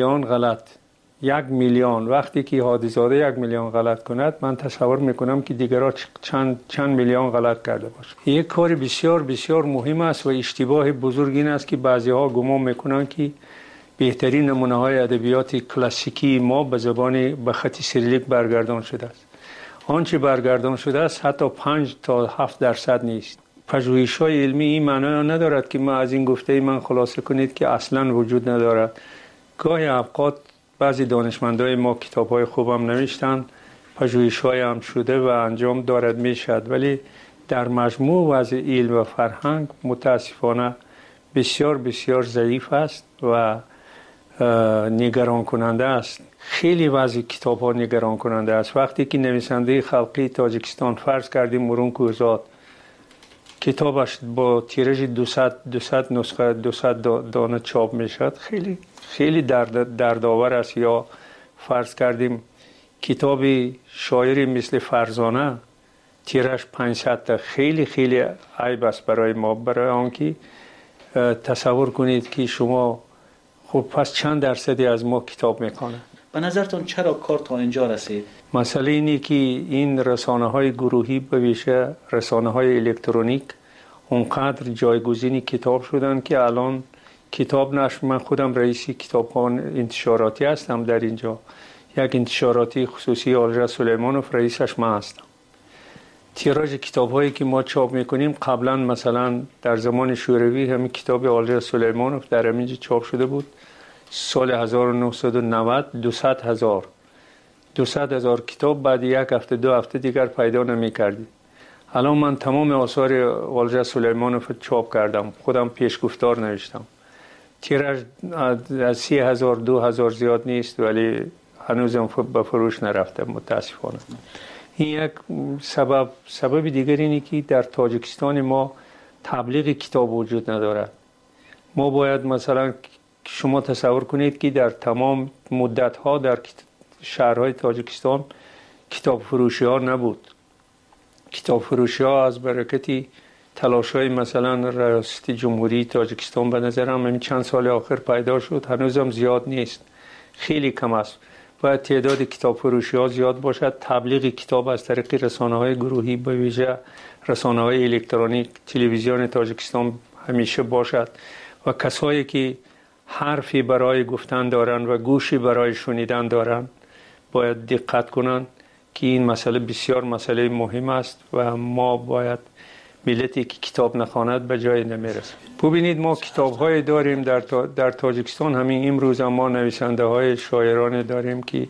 1 میلیون وقتی که عادیزاده 1 میلیون غلط کند، من تصور میکنم که دیگرها چند میلیون غلط کرده باشند. یک کار بسیار بسیار مهم است و اشتباه بزرگ این است که بعضی ها گمان میکنند که بهترین نمونه های ادبیات کلاسیکی ما به خط سیریلیک برگردان شده است. آنچه برگردان شده است حتی 5 تا 7% نیست. پژوهش‌های علمی این معنی ندارد که ما از این گفته من خلاصه کنید که اصلا وجود ندارد. گاهی اوقات بعضی دانشمندای ما کتاب‌های خوبم نوشتن، پژوهش‌های هم شده و انجام دارد میشد، ولی در مجموع وضع علم و فرهنگ متاسفانه بسیار بسیار ضعیف است و نگران کننده است. خیلی وضع کتاب‌ها نگران کننده است. وقتی که نویسنده خلقی تاجیکستان فرض کردیم مرون کوهزاد کتابش با تیراژ 200 نسخه 200 دانه چاپ میشد، خیلی خیلی دردآور است. یا فرض کردیم کتاب شاعری مثل فرزانه تیراژ 500 تا، خیلی خیلی عیب است برای ما. برای آنکه تصور کنید که شما خب پس چند درصدی از ما کتاب میکنه. به نظرتون چرا کار تا اینجا رسید؟ مسئله اینه که این رسانه‌های گروهی به ویژه رسانه‌های الکترونیک اونقدر جایگزین کتاب شدن که الان کتاب نشر، من خودم رئیس کتابخانه انتشاراتی هستم در اینجا، یک انتشاراتی خصوصی آلژا سلیمانوف رئیسش من هستم. تیراژ کتاب‌هایی که ما چاپ می‌کنیم قبلا مثلا در زمان شوروی همین کتاب آلژا سلیمانوف در همینجا چاپ شده بود سال 1990 200,000 کتاب بعد یک هفته 2 هفته دیگر پیدا نمی‌کردی. الان من تمام آثار آلژا سلیمانوف چاپ کردم، خودم پیشگفتار نوشتم. تیراژ از 30,000 2,000 زیاد نیست، ولی هنوزم به فروش نرفته متاسفانه. این یک سبب دیگر اینه که در تاجیکستان ما تبلیغ کتاب وجود ندارد. ما باید مثلا شما تصور کنید که در تمام مدت ها در شهرهای تاجیکستان کتاب فروشی ها نبود. کتاب فروشی ها از برکتی تلاش های مثلا ریاست جمهوری تاجیکستان به نظرم همین چند سال آخر پیدا شد، هنوزم زیاد نیست، خیلی کم است. باید تعداد کتاب فروشی ها زیاد باشد، تبلیغ کتاب از طریق رسانه های گروهی به ویژه رسانه های الکترونیک، تلویزیون تاجیکستان همیشه باشد و کسایی که حرفی برای گفتن دارن و گوشی برای شنیدن دارن باید دقت کنن که این مسئله بسیار مسئله مهم است و ما باید ملتی که کتاب نخواند به جای نمیرسه. ببینید ما کتاب‌های داریم در تاجیکستان، همین امروز ما نویسنده‌های شاعران داریم که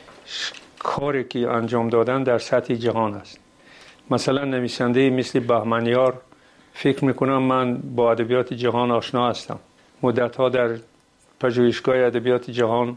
کاری که انجام دادن در سطح جهان است. مثلا نویسنده مثل بهمنیار، فکر میکنم من با ادبیات جهان آشنا هستم، مدت‌ها در پژوهشگاه ادبیات جهان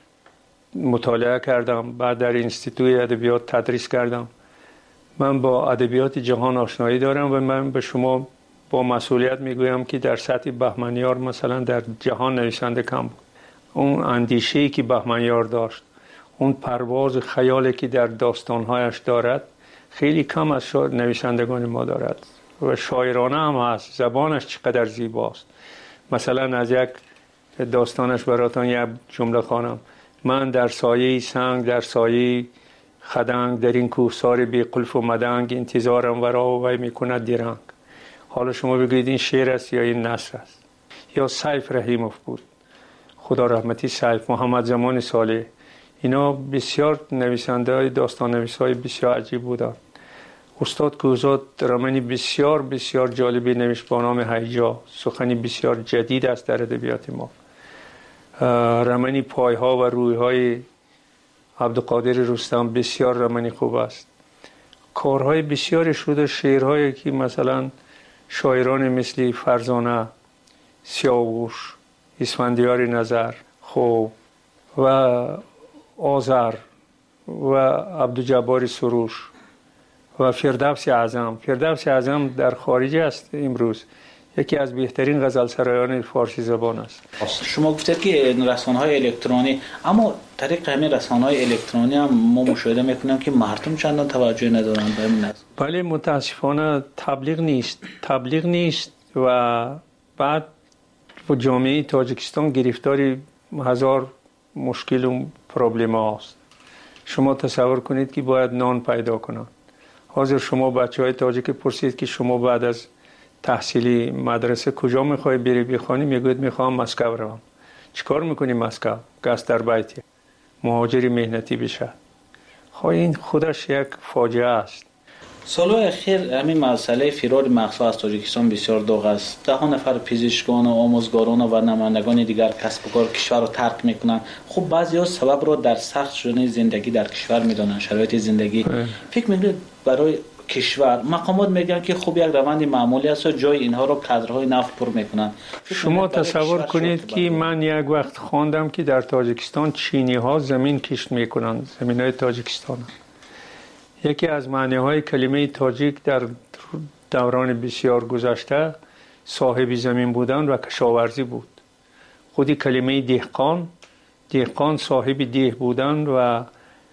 مطالعه کردم، بعد در انستیتوی ادبیات تدریس کردم. من با ادبیات جهان آشنایی دارم و من به شما با مسئولیت میگویم که در سطح بهمنیار مثلا در جهان نویسنده کم بود. اون اندیشه‌ای که بهمنیار داشت، اون پرواز خیالی که در داستانهایش دارد خیلی کم از نویسندگان ما دارد و شاعرانه هم هست. زبانش چقدر زیباست. مثلا از یک داستانش براتون یک جمله خوانم: من در سایه سنگ، در سایه خدنگ، در این کوهسار بی قلف و مدنگ، انتظارم ورا و وی میکند درنگ. حالا شما بگویید این شعر است یا این نثر است؟ یا سیف رحیموف بود، خدا رحمتی سیف، محمد زمان صالح، اینا بسیار نویسنده های داستان نویس های بسیار عجیب بودند. استاد کوهزاد رمانی بسیار بسیار جالبی نوشت با نام هیجا، سخنی بسیار جدید است در ادبیات ما. رمانی پایها و رویهای عبدالقادر رستم بسیار رمانی خوب است. کارهای بسیاری شده، شعرهایی که مثلا شاعران مثل فرزانه، سیاوش، اسفندیار نظر، خب و آذر و عبدالجبار سروش و فردوس اعظم. فردوس اعظم در خارج است امروز، یکی از بهترین غزلسرایان فارسی زبان است. شما گفتید که رسانه‌های الکترونی، اما طریق همین رسانه‌های الکترونی هم ما مشاهده میکنیم که مردم چندان توجه ندارند به این. بله متاسفانه تبلیغ نیست و بعد جامعه تاجیکستان گرفتاری هزار مشکل و پروبلم هاست. شما تصور کنید که باید نان پیدا کنند. حاضر شما بچهای تاجیک پرسید که شما بعد از تحصیلی مدرسه کجا میخوای بری بخوانی؟ میگوید میخوام مسکو روم. چیکار میکنی مسکو؟ گاستربایتی، مهاجر مهنتی بشه. خب این خودش یک فاجعه است. سالهای اخیر همین مسئله فرار مغزها از تاجیکستان بسیار داغ است. 10 نفر پزشکان و آموزگاران و نمایندگان دیگر کسب و کار کشور را ترک میکنند. خب بعضی‌ها سبب را در سخت شدن زندگی در کشور میدانند، شرایط زندگی. فکر میکنید برای کشور مقامات میگن که خوب یک روند معمولی است و جای اینها را کادرهای نفت پر میکنن. شما تصور کنید که من یک وقت خواندم که در تاجیکستان چینی ها زمین کشت میکنن، زمین های تاجیکستان. یکی از معنی های کلمه تاجیک در دوران بسیار گذشته صاحب زمین بودن و کشاورزی بود. خودی کلمه دهقان صاحب ده بودن و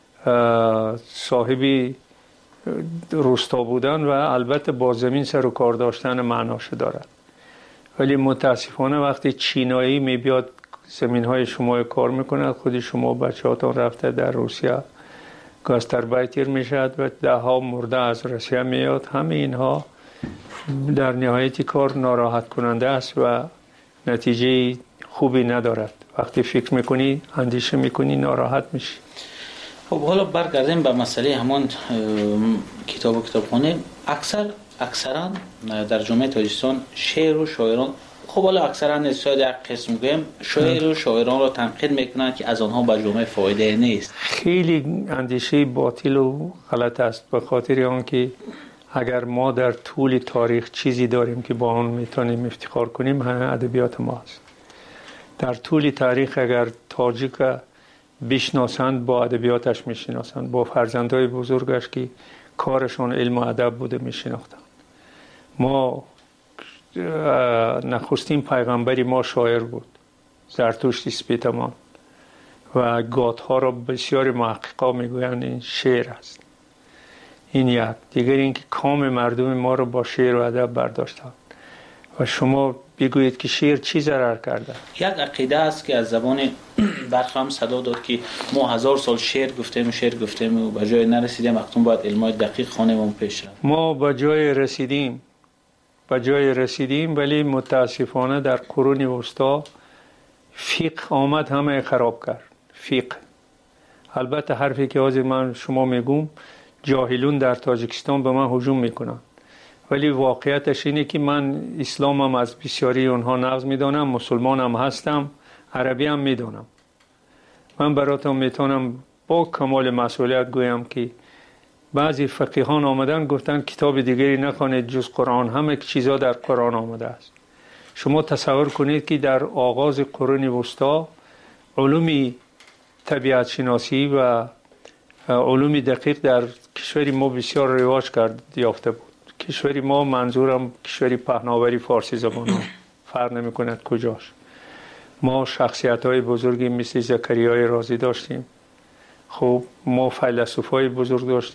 صاحب روستا بودن و البته با زمین سر و کار داشتن معناش دارد. ولی متاسفانه وقتی چینایی می بیاد زمین های شما کار میکند، خودی شما بچه هاتون رفته در روسیه گاستربایتر میشد و 10 مرده از روسیه میاد. همه اینها در نهایت کار ناراحت کننده است و نتیجه خوبی ندارد. وقتی فکر میکنی، اندیشه میکنی، ناراحت میشی. خب حالا برگردیم به مسئله همان کتاب و کتابخانه. اکثرا در جامعه تاجیکستان شعر و شاعران، خب حالا اکثرا نسبت یک قسم گویم شاعر و شاعران را تنقید میکنند که از آنها به جامعه فایده نیست. خیلی اندیشه باطل و غلط است، به خاطر آنکه اگر ما در طول تاریخ چیزی داریم که با آن میتونیم افتخار کنیم، همه ادبیات ماست. در طول تاریخ اگر تاجیک بشناسند با ادبیاتش میشناسند، با فرزندای بزرگش که کارشون علم و ادب بوده میشناختند. ما نخستین پیغمبری ما شاعر بود، زرتشت اسپیتمان، و گاتها را بسیاری محققا میگویند این شعر است. این یک دیگر اینکه کام مردم ما را با شعر و ادب برداشتند. و شما بگویید که شعر چی ضرر کرده؟ یک عقیده است که از زبان برخی هم صدا داد که ما 1000 سال شعر گفتیم و به جای نرسیدیم، اکنون باید علمای دقیق خوانیم و پیش رویم. ما به جای رسیدیم ولی متاسفانه در قرون وسطا فقه آمد همه خراب کرد. فقه، البته حرفی که از من شما میگم، جاهلون در تاجیکستان به من هجوم میکنن، ولی واقعیتش اینه که من اسلامم از بسیاری اونها نقض میدانم، مسلمانم هستم، عربی هم میدانم. من براتون میتونم با کمال مسئولیت گویم که بعضی فقیهان آمدن گفتن کتاب دیگری نخوانید جز قرآن، همه چیزا در قرآن آمده است. شما تصور کنید که در آغاز قرون وسطا علوم طبیعت شناسی و علوم دقیق در کشور ما بسیار رواج یافته بود. کشور ما، منظورم کشور پهناوری فارسی زبان ها، فرق نمی کند کجاش. ما شخصیت های بزرگی مثل زکریای رازی داشتیم. خب ما فیلسوفای بزرگ داشتیم.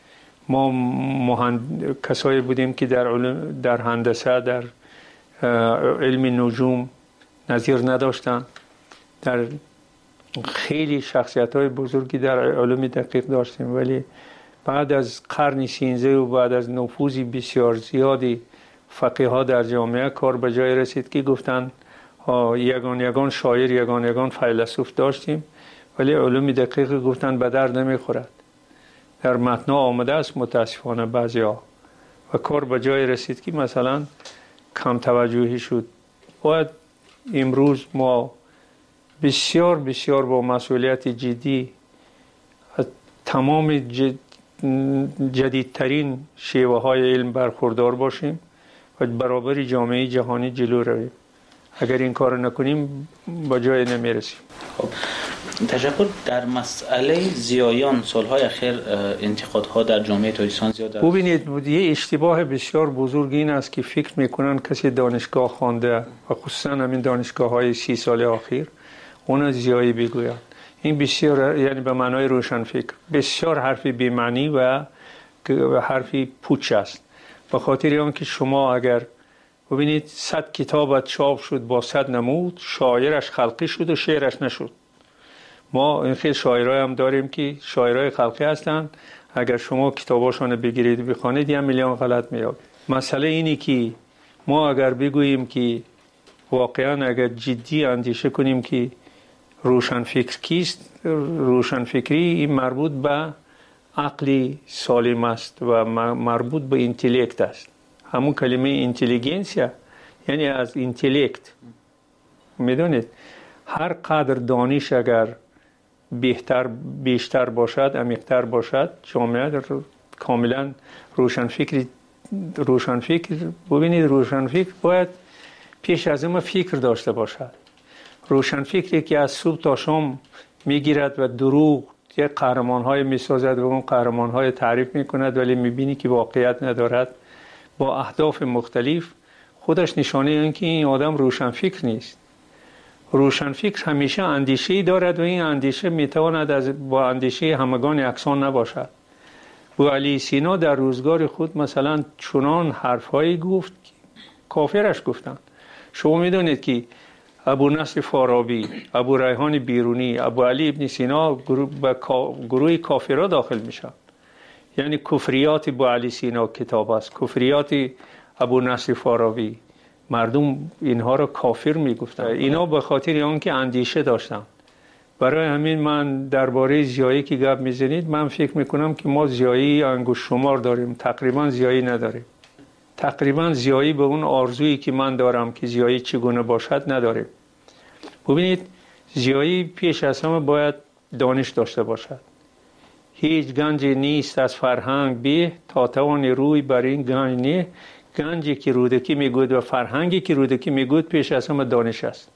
ما کسایی بودیم که در هندسه، در علم نجوم نظیر نداشتن. در خیلی شخصیت های بزرگی در علوم دقیق داشتیم، ولی بعد از قرن 13 و بعد از نفوذ بسیار زیادی فقیها در جامعه کار به جای رسید که گفتن یگان شاعر، یگان فیلسوف داشتیم، ولی علوم دقیق گفتن به درد نمیخورد. در متن آمده است متاسفانه بعضیا، و کار به جای رسید که مثلا کم توجهی شد. باید امروز ما بسیار با مسئولیت جدی تمام جدیدترین شیوه های علم برخوردار باشیم و برابر جامعه جهانی جلو رویم. اگر این کار نکنیم به جای نمیرسیم. خب تشکر. در مسئله زیایان سالهای اخیر انتقادها در جامعه تاجیکستان زیاد است. ببینید یه اشتباه بسیار بزرگ این است که فکر میکنن کسی دانشگاه خوانده و خصوصا همین دانشگاه‌های 30 سال اخیر اون زیایی بگوید. این بسیار یعنی به معنای روشنفکر بسیار حرفی بی‌معنی و حرفی پوچ است. به خاطر آنکه شما اگر ببینید 100 کتاب چاپ شد با 100 نمود، شاعرش خلقی شد و شعرش نشد. ما این خیلی شاعرای هم داریم که شاعرای خلقی هستند، اگر شما کتاباشون بگیرید و بخوانید 1 میلیون غلط میابید. مسئله اینی که ما اگر بگوییم که واقعا اگر جدی اندیشه کنیم که روشنفکر کیست، روشنفکری این مربوط به عقلی سالم است و مربوط به اینتלקت است. همون کلمه اینتلیجنسیا یعنی از اینتלקت. میدونید هر قدر دانش اگر بیشتر باشد، عمیق‌تر باشد، جامعه کاملا روشنفکر. ببینید روشنفکر باید پیش از همه فکر داشته باشد. روشنفکری که از صبح تا شام میگیرد و دروغ یک قهرمان‌های میسازد و اون قهرمان‌های تعریف میکند ولی میبینی که واقعیت ندارد با اهداف مختلف، خودش نشانه این که این آدم روشنفکر نیست. روشنفکر همیشه اندیشه‌ای دارد و این اندیشه میتواند با اندیشه همگان یکسان نباشد. و علی سینا در روزگار خود مثلا چنان حرفهایی گفت که کافرش گفتند. شما میدونید که ابو نصر فارابی، ابو ریحان بیرونی، ابو علی ابن سینا به گروه کافرها داخل میشن. یعنی کفریات ابو علی سینا کتاب است، کفریات ابو نصر فارابی. مردم اینها را کافر میگفتن. اینا به خاطر آنکه اندیشه داشتن. برای همین من درباره زیایی که گپ میزنید، من فکر میکنم که ما زیایی انگشت شمار داریم، تقریبا زیایی نداریم. تقریبا زیایی به اون آرزویی که من دارم که زیایی چگونه باشد نداریم. ببینید زیایی پیش از همه باید دانش داشته باشد. هیچ گنجی نیست از فرهنگ به تا توان روی بر این گنج نه. گنجی که رودکی میگوید و فرهنگی که رودکی میگوید پیش از همه دانش است.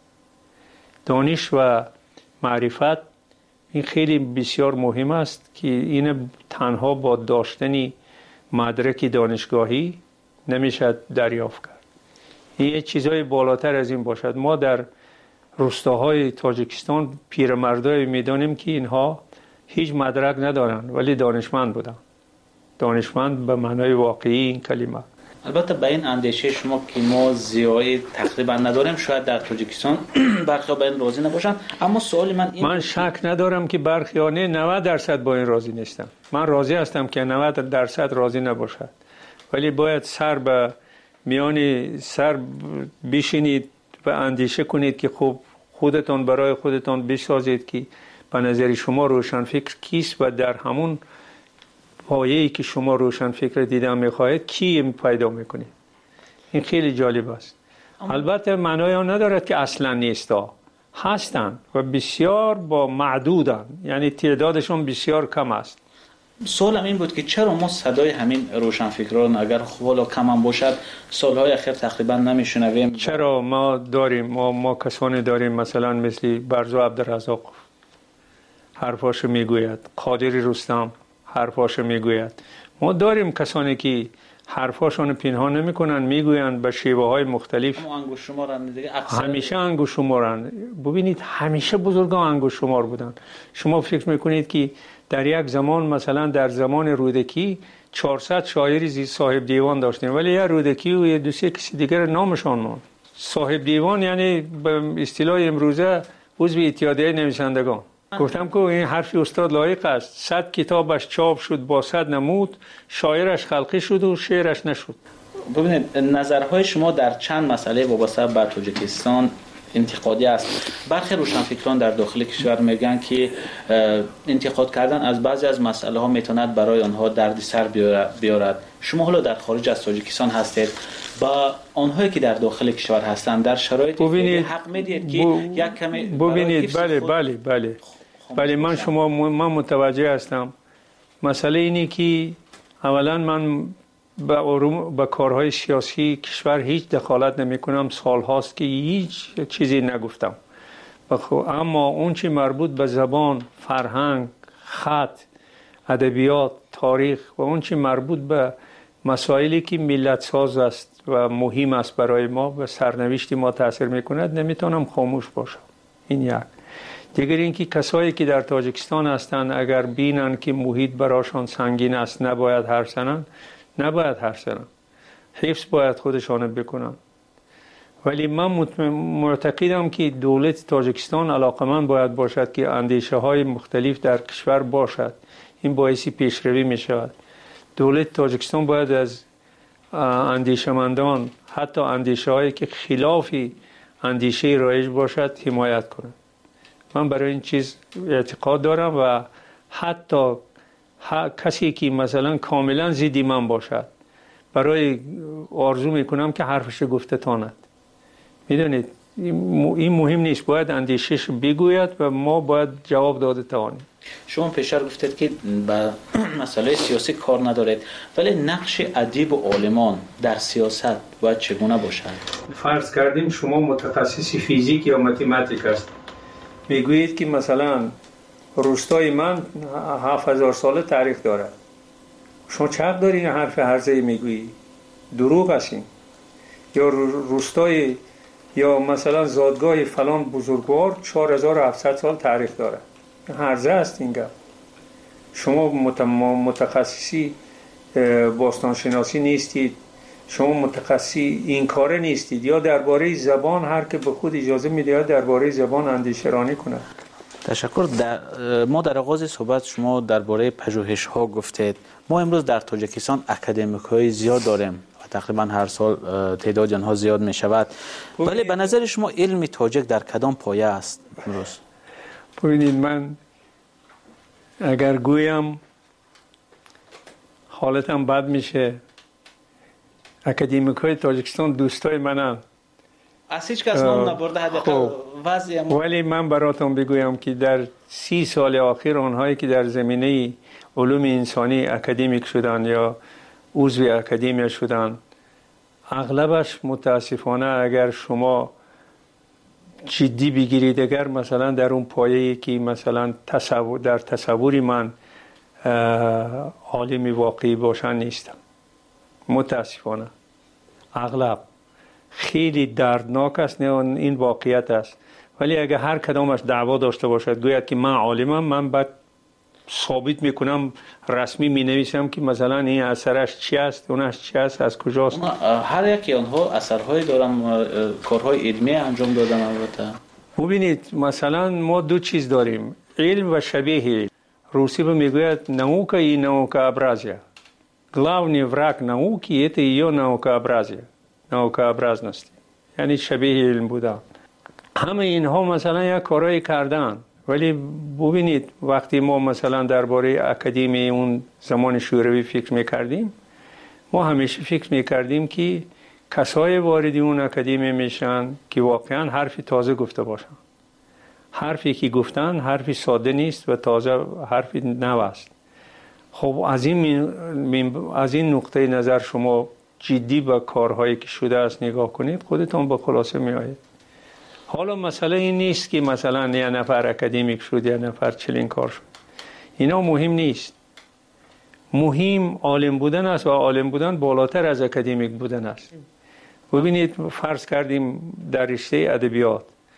دانش و معرفت این خیلی بسیار مهم است که این تنها با داشتن مدرک دانشگاهی نمیشد دریافت کرد. این چیزای بالاتر از این باشد. ما در روستاهای تاجیکستان پیرمردای میدانیم که اینها هیچ مدرک ندارند ولی دانشمند بودند. دانشمند به معنای واقعی این کلمه. البته به این اندیشه شما که ما زیایی تقریبا نداریم، شاید در تاجیکستان برخی به این راضی نباشند، اما سوال من این، من شک ندارم که برخی ها نه 90% با این راضی نیستم. من راضی هستم که 90% راضی نباشد، ولی باید سر به میان سر بشینید و اندیشه کنید که خب خودتان برای خودتان بسازید که به نظر شما روشنفکر کیست و در همون پایه‌ای که شما روشنفکر دیدن می‌خواهید کی پیدا می‌کنید. این خیلی جالب است. البته معنای آن ندارد که اصلا نیستا، هستند و بسیار با معدودن، یعنی تعدادشون بسیار کم است. سوالم این بود که چرا ما صدای همین روشنفکران اگر خوالا کم هم باشد سالهای اخیر تقریبا نمیشنویم؟ چرا ما داریم، ما کسانی داریم مثلا مثل برزو عبدالرزاق حرفاشو میگوید، قادری رستم حرفاشو میگوید. ما داریم کسانی که حرفاشون پنهان نمیکنن، میگویند به شیوه های مختلف. همیشه انگشت شمارن. ببینید همیشه بزرگان انگشت شمار بودن. شما فکر میکنید که در یک زمان مثلا در زمان رودکی 400 شاعری صاحب دیوان داشتیم ولی یا رودکی و یا دوسری کسی دیگر نامشان ماند. صاحب دیوان یعنی به اصطلاح امروزه عضو اتحادیه نویسندگان. گفتم که این حرفی استاد لایق است. 100 کتابش چاپ شد با 100 نمود، شاعرش خلقی شد و شعرش نشد. ببینید نظرهای شما در چند مسئله وابسته به تاجیکستان انتقادی است. برخی روشنفکران در داخل کشور میگن که انتقاد کردن از بعضی از مسئله ها میتواند برای آنها دردسر بیارد. شما حالا در خارج از تاجیکستان هستید، با آنهایی که در داخل کشور هستند در شرایط حق میدید که یک کمی ببینید. بله من متوجه هستم. مسئله اینه که اولا من به کارهای سیاسی کشور هیچ دخالت نمی کنم. سال هاست که هیچ چیزی نگفتم. اما اون چی مربوط به زبان، فرهنگ، خط، ادبیات، تاریخ و اون چی مربوط به مسائلی که ملت ساز است و مهم است برای ما و سرنوشت ما تاثیر میکند نمیتونم خاموش باشم. این یک. دیگر اینکه کسایی که در تاجیکستان هستند اگر بینن که محیط براشان سنگین است نباید حرف زنن. حفظ باید خودشان بکنن. ولی من معتقدم که دولت تاجیکستان علاقمند باید باشد که اندیشه های مختلف در کشور باشد. این باعث پیشروی می شود. دولت تاجیکستان باید از اندیشمندان، حتی اندیشه هایی که خلاف اندیشه رایج باشد حمایت کنند. من برای این چیز اعتقاد دارم و حتی کسی که مثلا کاملا ضد من باشد برای آرزو میکنم که حرفش گفته تاند. میدونید این مهم نیست، باید اندیشش بگوید و ما باید جواب داده توانیم. شما پیشتر گفتید که به مسئله سیاسی کار ندارید، ولی نقش ادیب و عالمان در سیاست باید چگونه باشد؟ فرض کردیم شما متخصص فیزیک یا متماتیک است، میگویید که مثلا روستای من 7000 ساله تاریخ دارد. شما چه حق دارین حرف هرزه میگویی؟ دروغ هستین. یا روستای یا مثلا زادگاه فلان بزرگوار 4700 سال تاریخ داره. هرزه است این گپ. شما متخصصی باستانشناسی نیستید، شما متخصصی این کاره نیستید. یا درباره زبان هر که به خود اجازه میده درباره زبان اندیشه رانی کنه. تشکر. ما در آغاز صحبت شما درباره پژوهش ها گفتید. ما امروز در تاجیکستان اکادمیک های زیاد داریم، تقریبا هر سال تعداد آنها زیاد می شود، ولی به نظر شما علم تاجیک در کدام پایه است امروز؟ ببینید، من اگر گویم حالتم بد میشه. اکادمیک های تاجیکستان دوستای منن، از هیچ کس نام نبرده حداقل وضعی. ولی من براتون بگویم که در 30 سال اخیر آنهایی که در زمینه علوم انسانی اکادمیک شدن یا عضو اکادمیا شدن، اغلبش متاسفانه اگر شما جدی بگیرید، اگر مثلا در اون پایه‌ای که مثلا در تصوری من عالمی واقعی باشن نیستم. متاسفانه اغلب خیلی دردناک است، این واقعیت است. ولی اگر هر کدامش دعوا داشته باشد، گوید که من عالمم، من بعد ثابت میکنم، رسمی می نویسم که مثلا این اثرش چی است، اونش چی است، از کجاست. هر یکی آنها اثرهایی دارن، کارهای علمی انجام دادن. البته ببینید، مثلا ما دو چیز داریم، علم و شبیه علم. روسی به میگوید نаука и наукообразие. Главный враг науки – это ее наукообразие. наукообразность. یعنی شبیه علم بودن. همه اینها مثلا یک کارایی کردن، ولی ببینید وقتی ما مثلا درباره اکادمی اون زمان شوروی فکر میکردیم، ما همیشه فکر میکردیم که کسای واردی اون اکادمی میشن که واقعا حرفی تازه گفته باشن. حرفی که گفتن حرفی ساده نیست و تازه حرفی نو است. خب از این نقطه نظر شما جدی به کارهایی که شده است نگاه کنید، خودتون به خلاصه میایید. حالا مسئله این نیست که مثلا یه نفر اکادمیک شد یا نفر چلین کار شد. اینا مهم نیست. مهم عالم بودن است و عالم بودن بالاتر از اکادمیک بودن است. ببینید، فرض کردیم در رشته ادبیات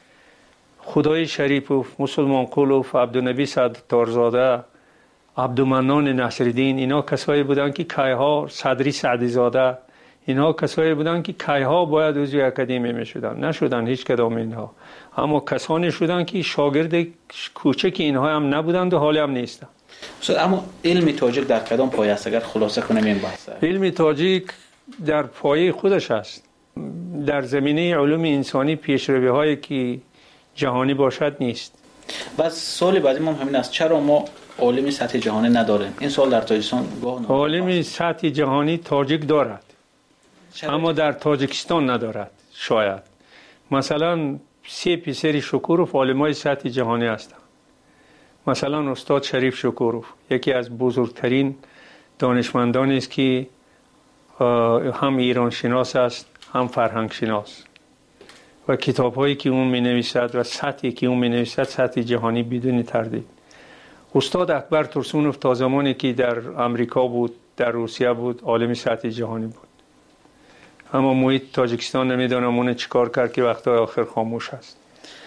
خدای شریفوف، مسلمان قولوف، عبدالنبی ستارزاده، عبدالمنان نصرالدین، اینا کسایی بودن که کایها، صدری سعدی زاده، اینها کسایی بودن که کایها باید عضو اکادمی می شدن. نشدن هیچ کدام اینها، اما کسانی شدن که شاگرد کوچک اینها هم نبودند و حالی هم نیستند. اما علم تاجیک در کدام پایه است اگر خلاصه کنیم این بحث؟ علم تاجیک در پایه خودش است. در زمینه علوم انسانی پیشروی هایی که جهانی باشد نیست. بس سوال بعدی ما همین است، چرا ما عالم سطح جهانی نداریم؟ این سوال در تاجیکستان عالم سطح جهانی تاجیک دارد، اما در تاجیکستان ندارد. شاید مثلا 3 پسر شکوروف عالمای سطح جهانی هستند. مثلا استاد شریف شکوروف یکی از بزرگترین دانشمندانی است که هم ایران شناس است هم فرهنگ شناس و کتاب هایی که اون می نویسد و سطحی که اون می نویسد سطح جهانی بدون تردید. استاد اکبر ترسونوف تا زمانی که در امریکا بود، در روسیه بود، عالم سطح جهانی بود. اما محیط تاجیکستان نمیدونم اون چیکار کرد که وقتا آخر خاموش است.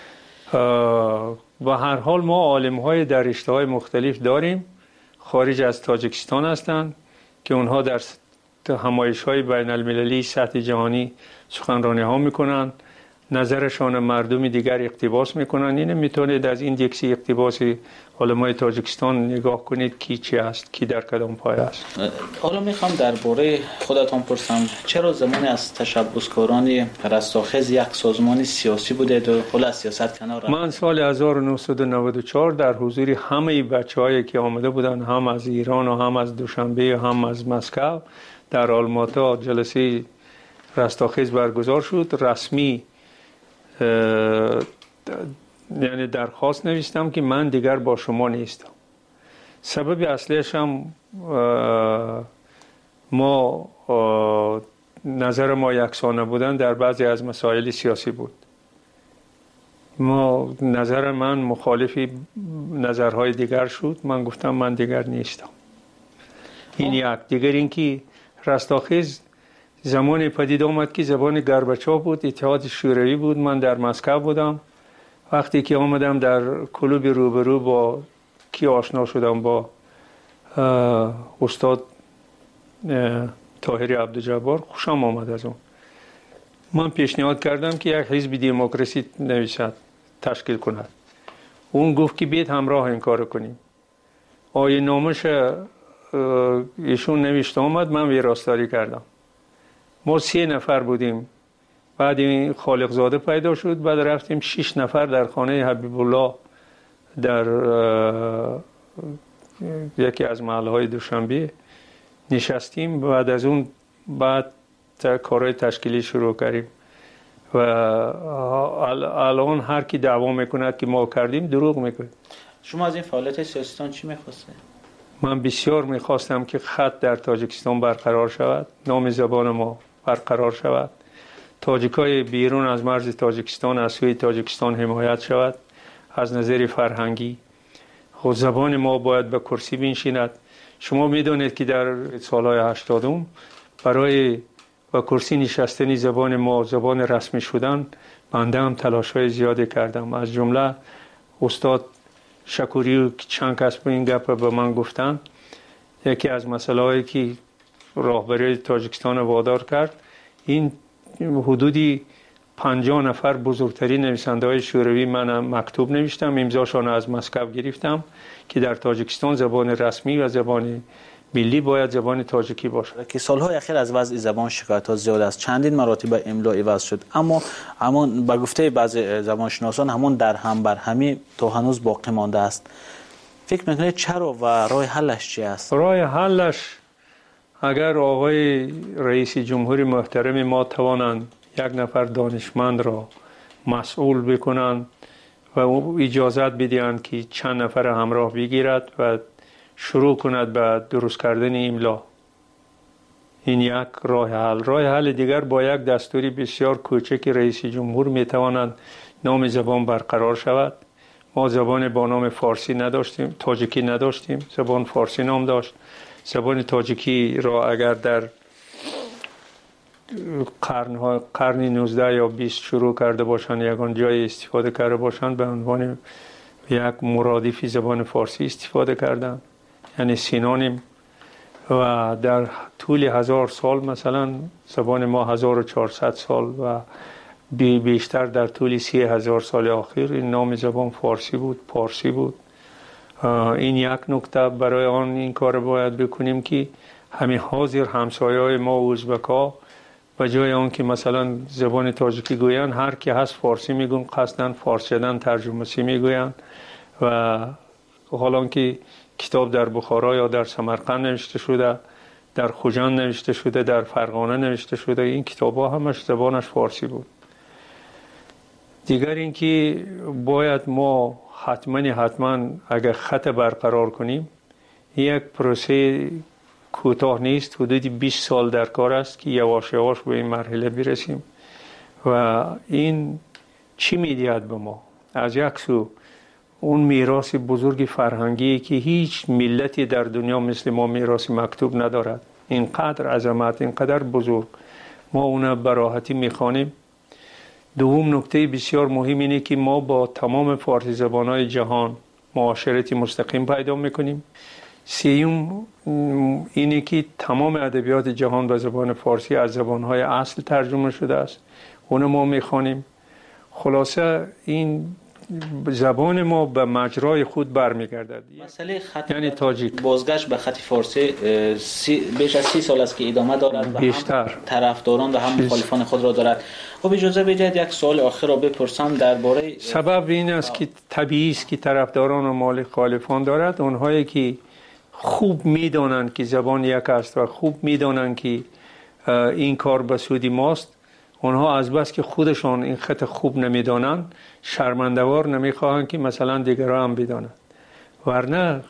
و هر حال ما عالم های در رشته های مختلف داریم خارج از تاجیکستان هستند که اونها در همایش های بین المللی سطح جهانی سخنرانی ها میکنن، نظرشان مردم دیگر اقتباس میکنن. این میتونید از این یکسی اقتباس علمای تاجیکستان نگاه کنید کی چی است، کی در کدام پایه است. حالا میخوام درباره خودتون پرسم چرا زمان از تشبسکاران رستاخیز یک سازمان سیاسی بودید و حالا سیاست کنار رفت؟ من سال 1994 در حضور همه بچه‌هایی که آمده بودن، هم از ایران و هم از دوشنبه و هم از مسکو، در آلماتا جلسه رستاخیز برگزار شد. رسمی یعنی درخواست نوشتم که من دیگر با شما نیستم. سبب اصلیش هم ما نظر ما یکسان بودن در بعضی از مسائل سیاسی بود. نظر من مخالفی نظرهای دیگر شد. من گفتم من دیگر نیستم. این یک. دیگر این که رستاخیز زمان پدید آمد که زبان گرباچوف بود، اتحاد شوروی بود. من در مسکو بودم. وقتی که آمدم در کلوب روبرو با کی آشنا شدم، با استاد طاهری عبدالجبار. خوشم آمد از اون. من پیشنهاد کردم که یک حزب دموکراسی نویسد تشکیل کند. اون گفت که بیاید همراه این کار کنیم. آیه نامش ایشون نوشته آمد، من ویراستاری کردم. ما 3 نفر بودیم. بعد این خالق زاده پیدا شد. بعد رفتیم 6 نفر در خانه حبیب الله در یکی از محلهای دوشنبه نشستیم. بعد از اون کارهای تشکیلی شروع کردیم و الان هر کی دعوا میکند که ما کردیم دروغ میگه. شما از این فعالیت سیاستان چی میخواستید؟ من بسیار میخواستم که خط در تاجیکستان برقرار شود، نام زبان ما برقرار شود، تاجیکای بیرون از مرز تاجیکستان از سوی تاجیکستان حمایت شود از نظر فرهنگی. خود زبان ما باید به کرسی بنشیند. شما میدونید که در سالهای 80 برای به کرسی نشستن زبان ما، زبان رسمی شدن، بنده هم تلاش‌های زیادی کردم. از جمله استاد شکوری که چند کس به این گپ به من گفتن، یکی از مسائلی که راهبری تاجیکستان وادار کرد، این حدودی 50 نفر بزرگترین نویسنده‌های شوروی من مکتوب نوشتم، امضاشان از مسکو گرفتم که در تاجیکستان زبان رسمی و زبان ملی باید زبان تاجیکی باشد. که سالهای اخیر از وضع زبان شکایت‌ها زیاد است. چندین مراتب املا عوض شد، اما همون به گفته بعضی زبانشناسان همون در هم بر همی تا هنوز باقی مانده است. فکر می‌کنید چرا و راه حلش چی است؟ راه حلش اگر آقای رئیس جمهور محترم ما توانند یک نفر دانشمند را مسئول بکنند و اجازت بدهند که چند نفر همراه بگیرد و شروع کند به درست کردن املا، این یک راه حل. راه حل دیگر با یک دستوری بسیار کوچک رئیس جمهور میتوانند نام زبان برقرار شود. ما زبان با نام فارسی نداشتیم، تاجیکی نداشتیم، زبان فارسی نام داشت. زبان تاجیکی را اگر در قرن 19 یا 20 شروع کرده باشند، یگان جای استفاده کرده باشند، به عنوان یک مرادف زبان فارسی استفاده کردند، یعنی سینونیم. و در طول 1000 سال مثلا زبان ما 1400 سال و بیشتر در طول 30,000 سال آخر این نام زبان فارسی بود، پارسی بود. این یک نکته. برای آن این کار باید بکنیم که همین حاضر همسایه‌های ما ازبک‌ها به جای آن که مثلا زبان تاجیکی گویند، هر کی هست فارسی میگن، قصداً فارسی شدن ترجمه‌ای میگویند. و حالا که کتاب در بخارا یا در سمرقند نوشته شده، در خوجند نوشته شده، در فرغانه نوشته شده، این کتاب‌ها همش زبانش فارسی بود. دیگر اینکه باید ما حتما اگر خط برقرار کنیم، یک پروسه کوتاه نیست، حدود 20 سال در کار است که یواش یواش به این مرحله برسیم. و این چی میدهد به ما؟ از یک سو اون میراث بزرگ فرهنگی که هیچ ملتی در دنیا مثل ما میراث مکتوب ندارد، اینقدر عظمت، اینقدر بزرگ، ما اون براحتی میخوانیم. دوم نکته بسیار مهم اینه که ما با تمام فارسی زبانهای جهان معاشرتی مستقیم پیدا میکنیم. سیوم اینه که تمام ادبیات جهان به زبان فارسی از زبانهای اصل ترجمه شده است، اون ما میخوانیم. خلاصه این زبان ما به مجرای خود برمیگردد. مسئله خط یعنی تاجیک بازگشت به خط فارسی بیش از 30 سال است که ادامه دارد و بیشتر هم طرفداران و هم مخالفان خود را دارد. خب اجازه بدهید یک سوال آخر را بپرسم درباره سبب این است که طبیعی است که طرفداران و مخالفان دارد. اونهایی که خوب میدانند که زبان یک است و خوب میدانند که این کار به سود ماست، اونها از بس که خودشان این خط خوب نمیدانند شرمنده‌وار نمیخواهند که مثلا دیگران هم بدانند. ورنه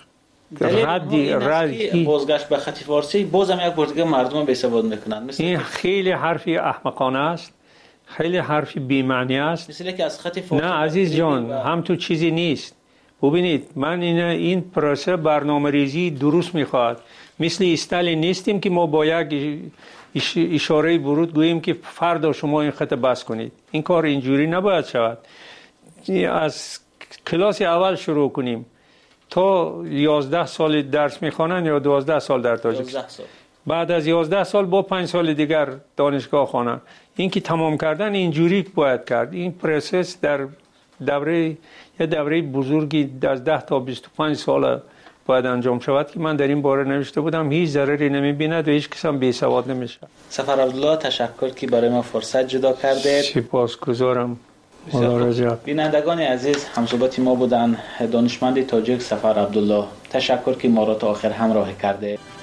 ردی بازگشت به خط فارسی بازم یک بار دیگه مردم بی سواد میکنند. این خیلی حرفی احمقانه است، خیلی حرفی بی‌معنی است. مثل که از خط فارسی نه عزیز جان، هم تو چیزی نیست. ببینید من این پروسه برنامه‌ریزی درست میخواهد. مثل استالین نیستیم که ما با یک اشاره برود گوییم که فردا شما این خط بس کنید. این کار اینجوری نباید شود. از کلاس اول شروع کنیم تا 11 سال درس میخوانند یا 12 سال در تاجیکستان. بعد از 11 سال با 5 سال دیگر دانشگاه خوانند. این که تمام کردن اینجوری باید کرد. این پروسس در دوره بزرگی از 10 تا 25 سال باید انجام شود که من در این باره نوشته بودم. هیچ ضرری نمی‌بیند و هیچ کس هم بی سواد نمیشه. سفر عبدالله تشکر که برای ما فرصت جدا کردید. سپاسگزارم. خدا رضا. بینندگان عزیز، همصحبت ما بودن دانشمند تاجیک سفر عبدالله. تشکر که ما را تا آخر همراه کرده.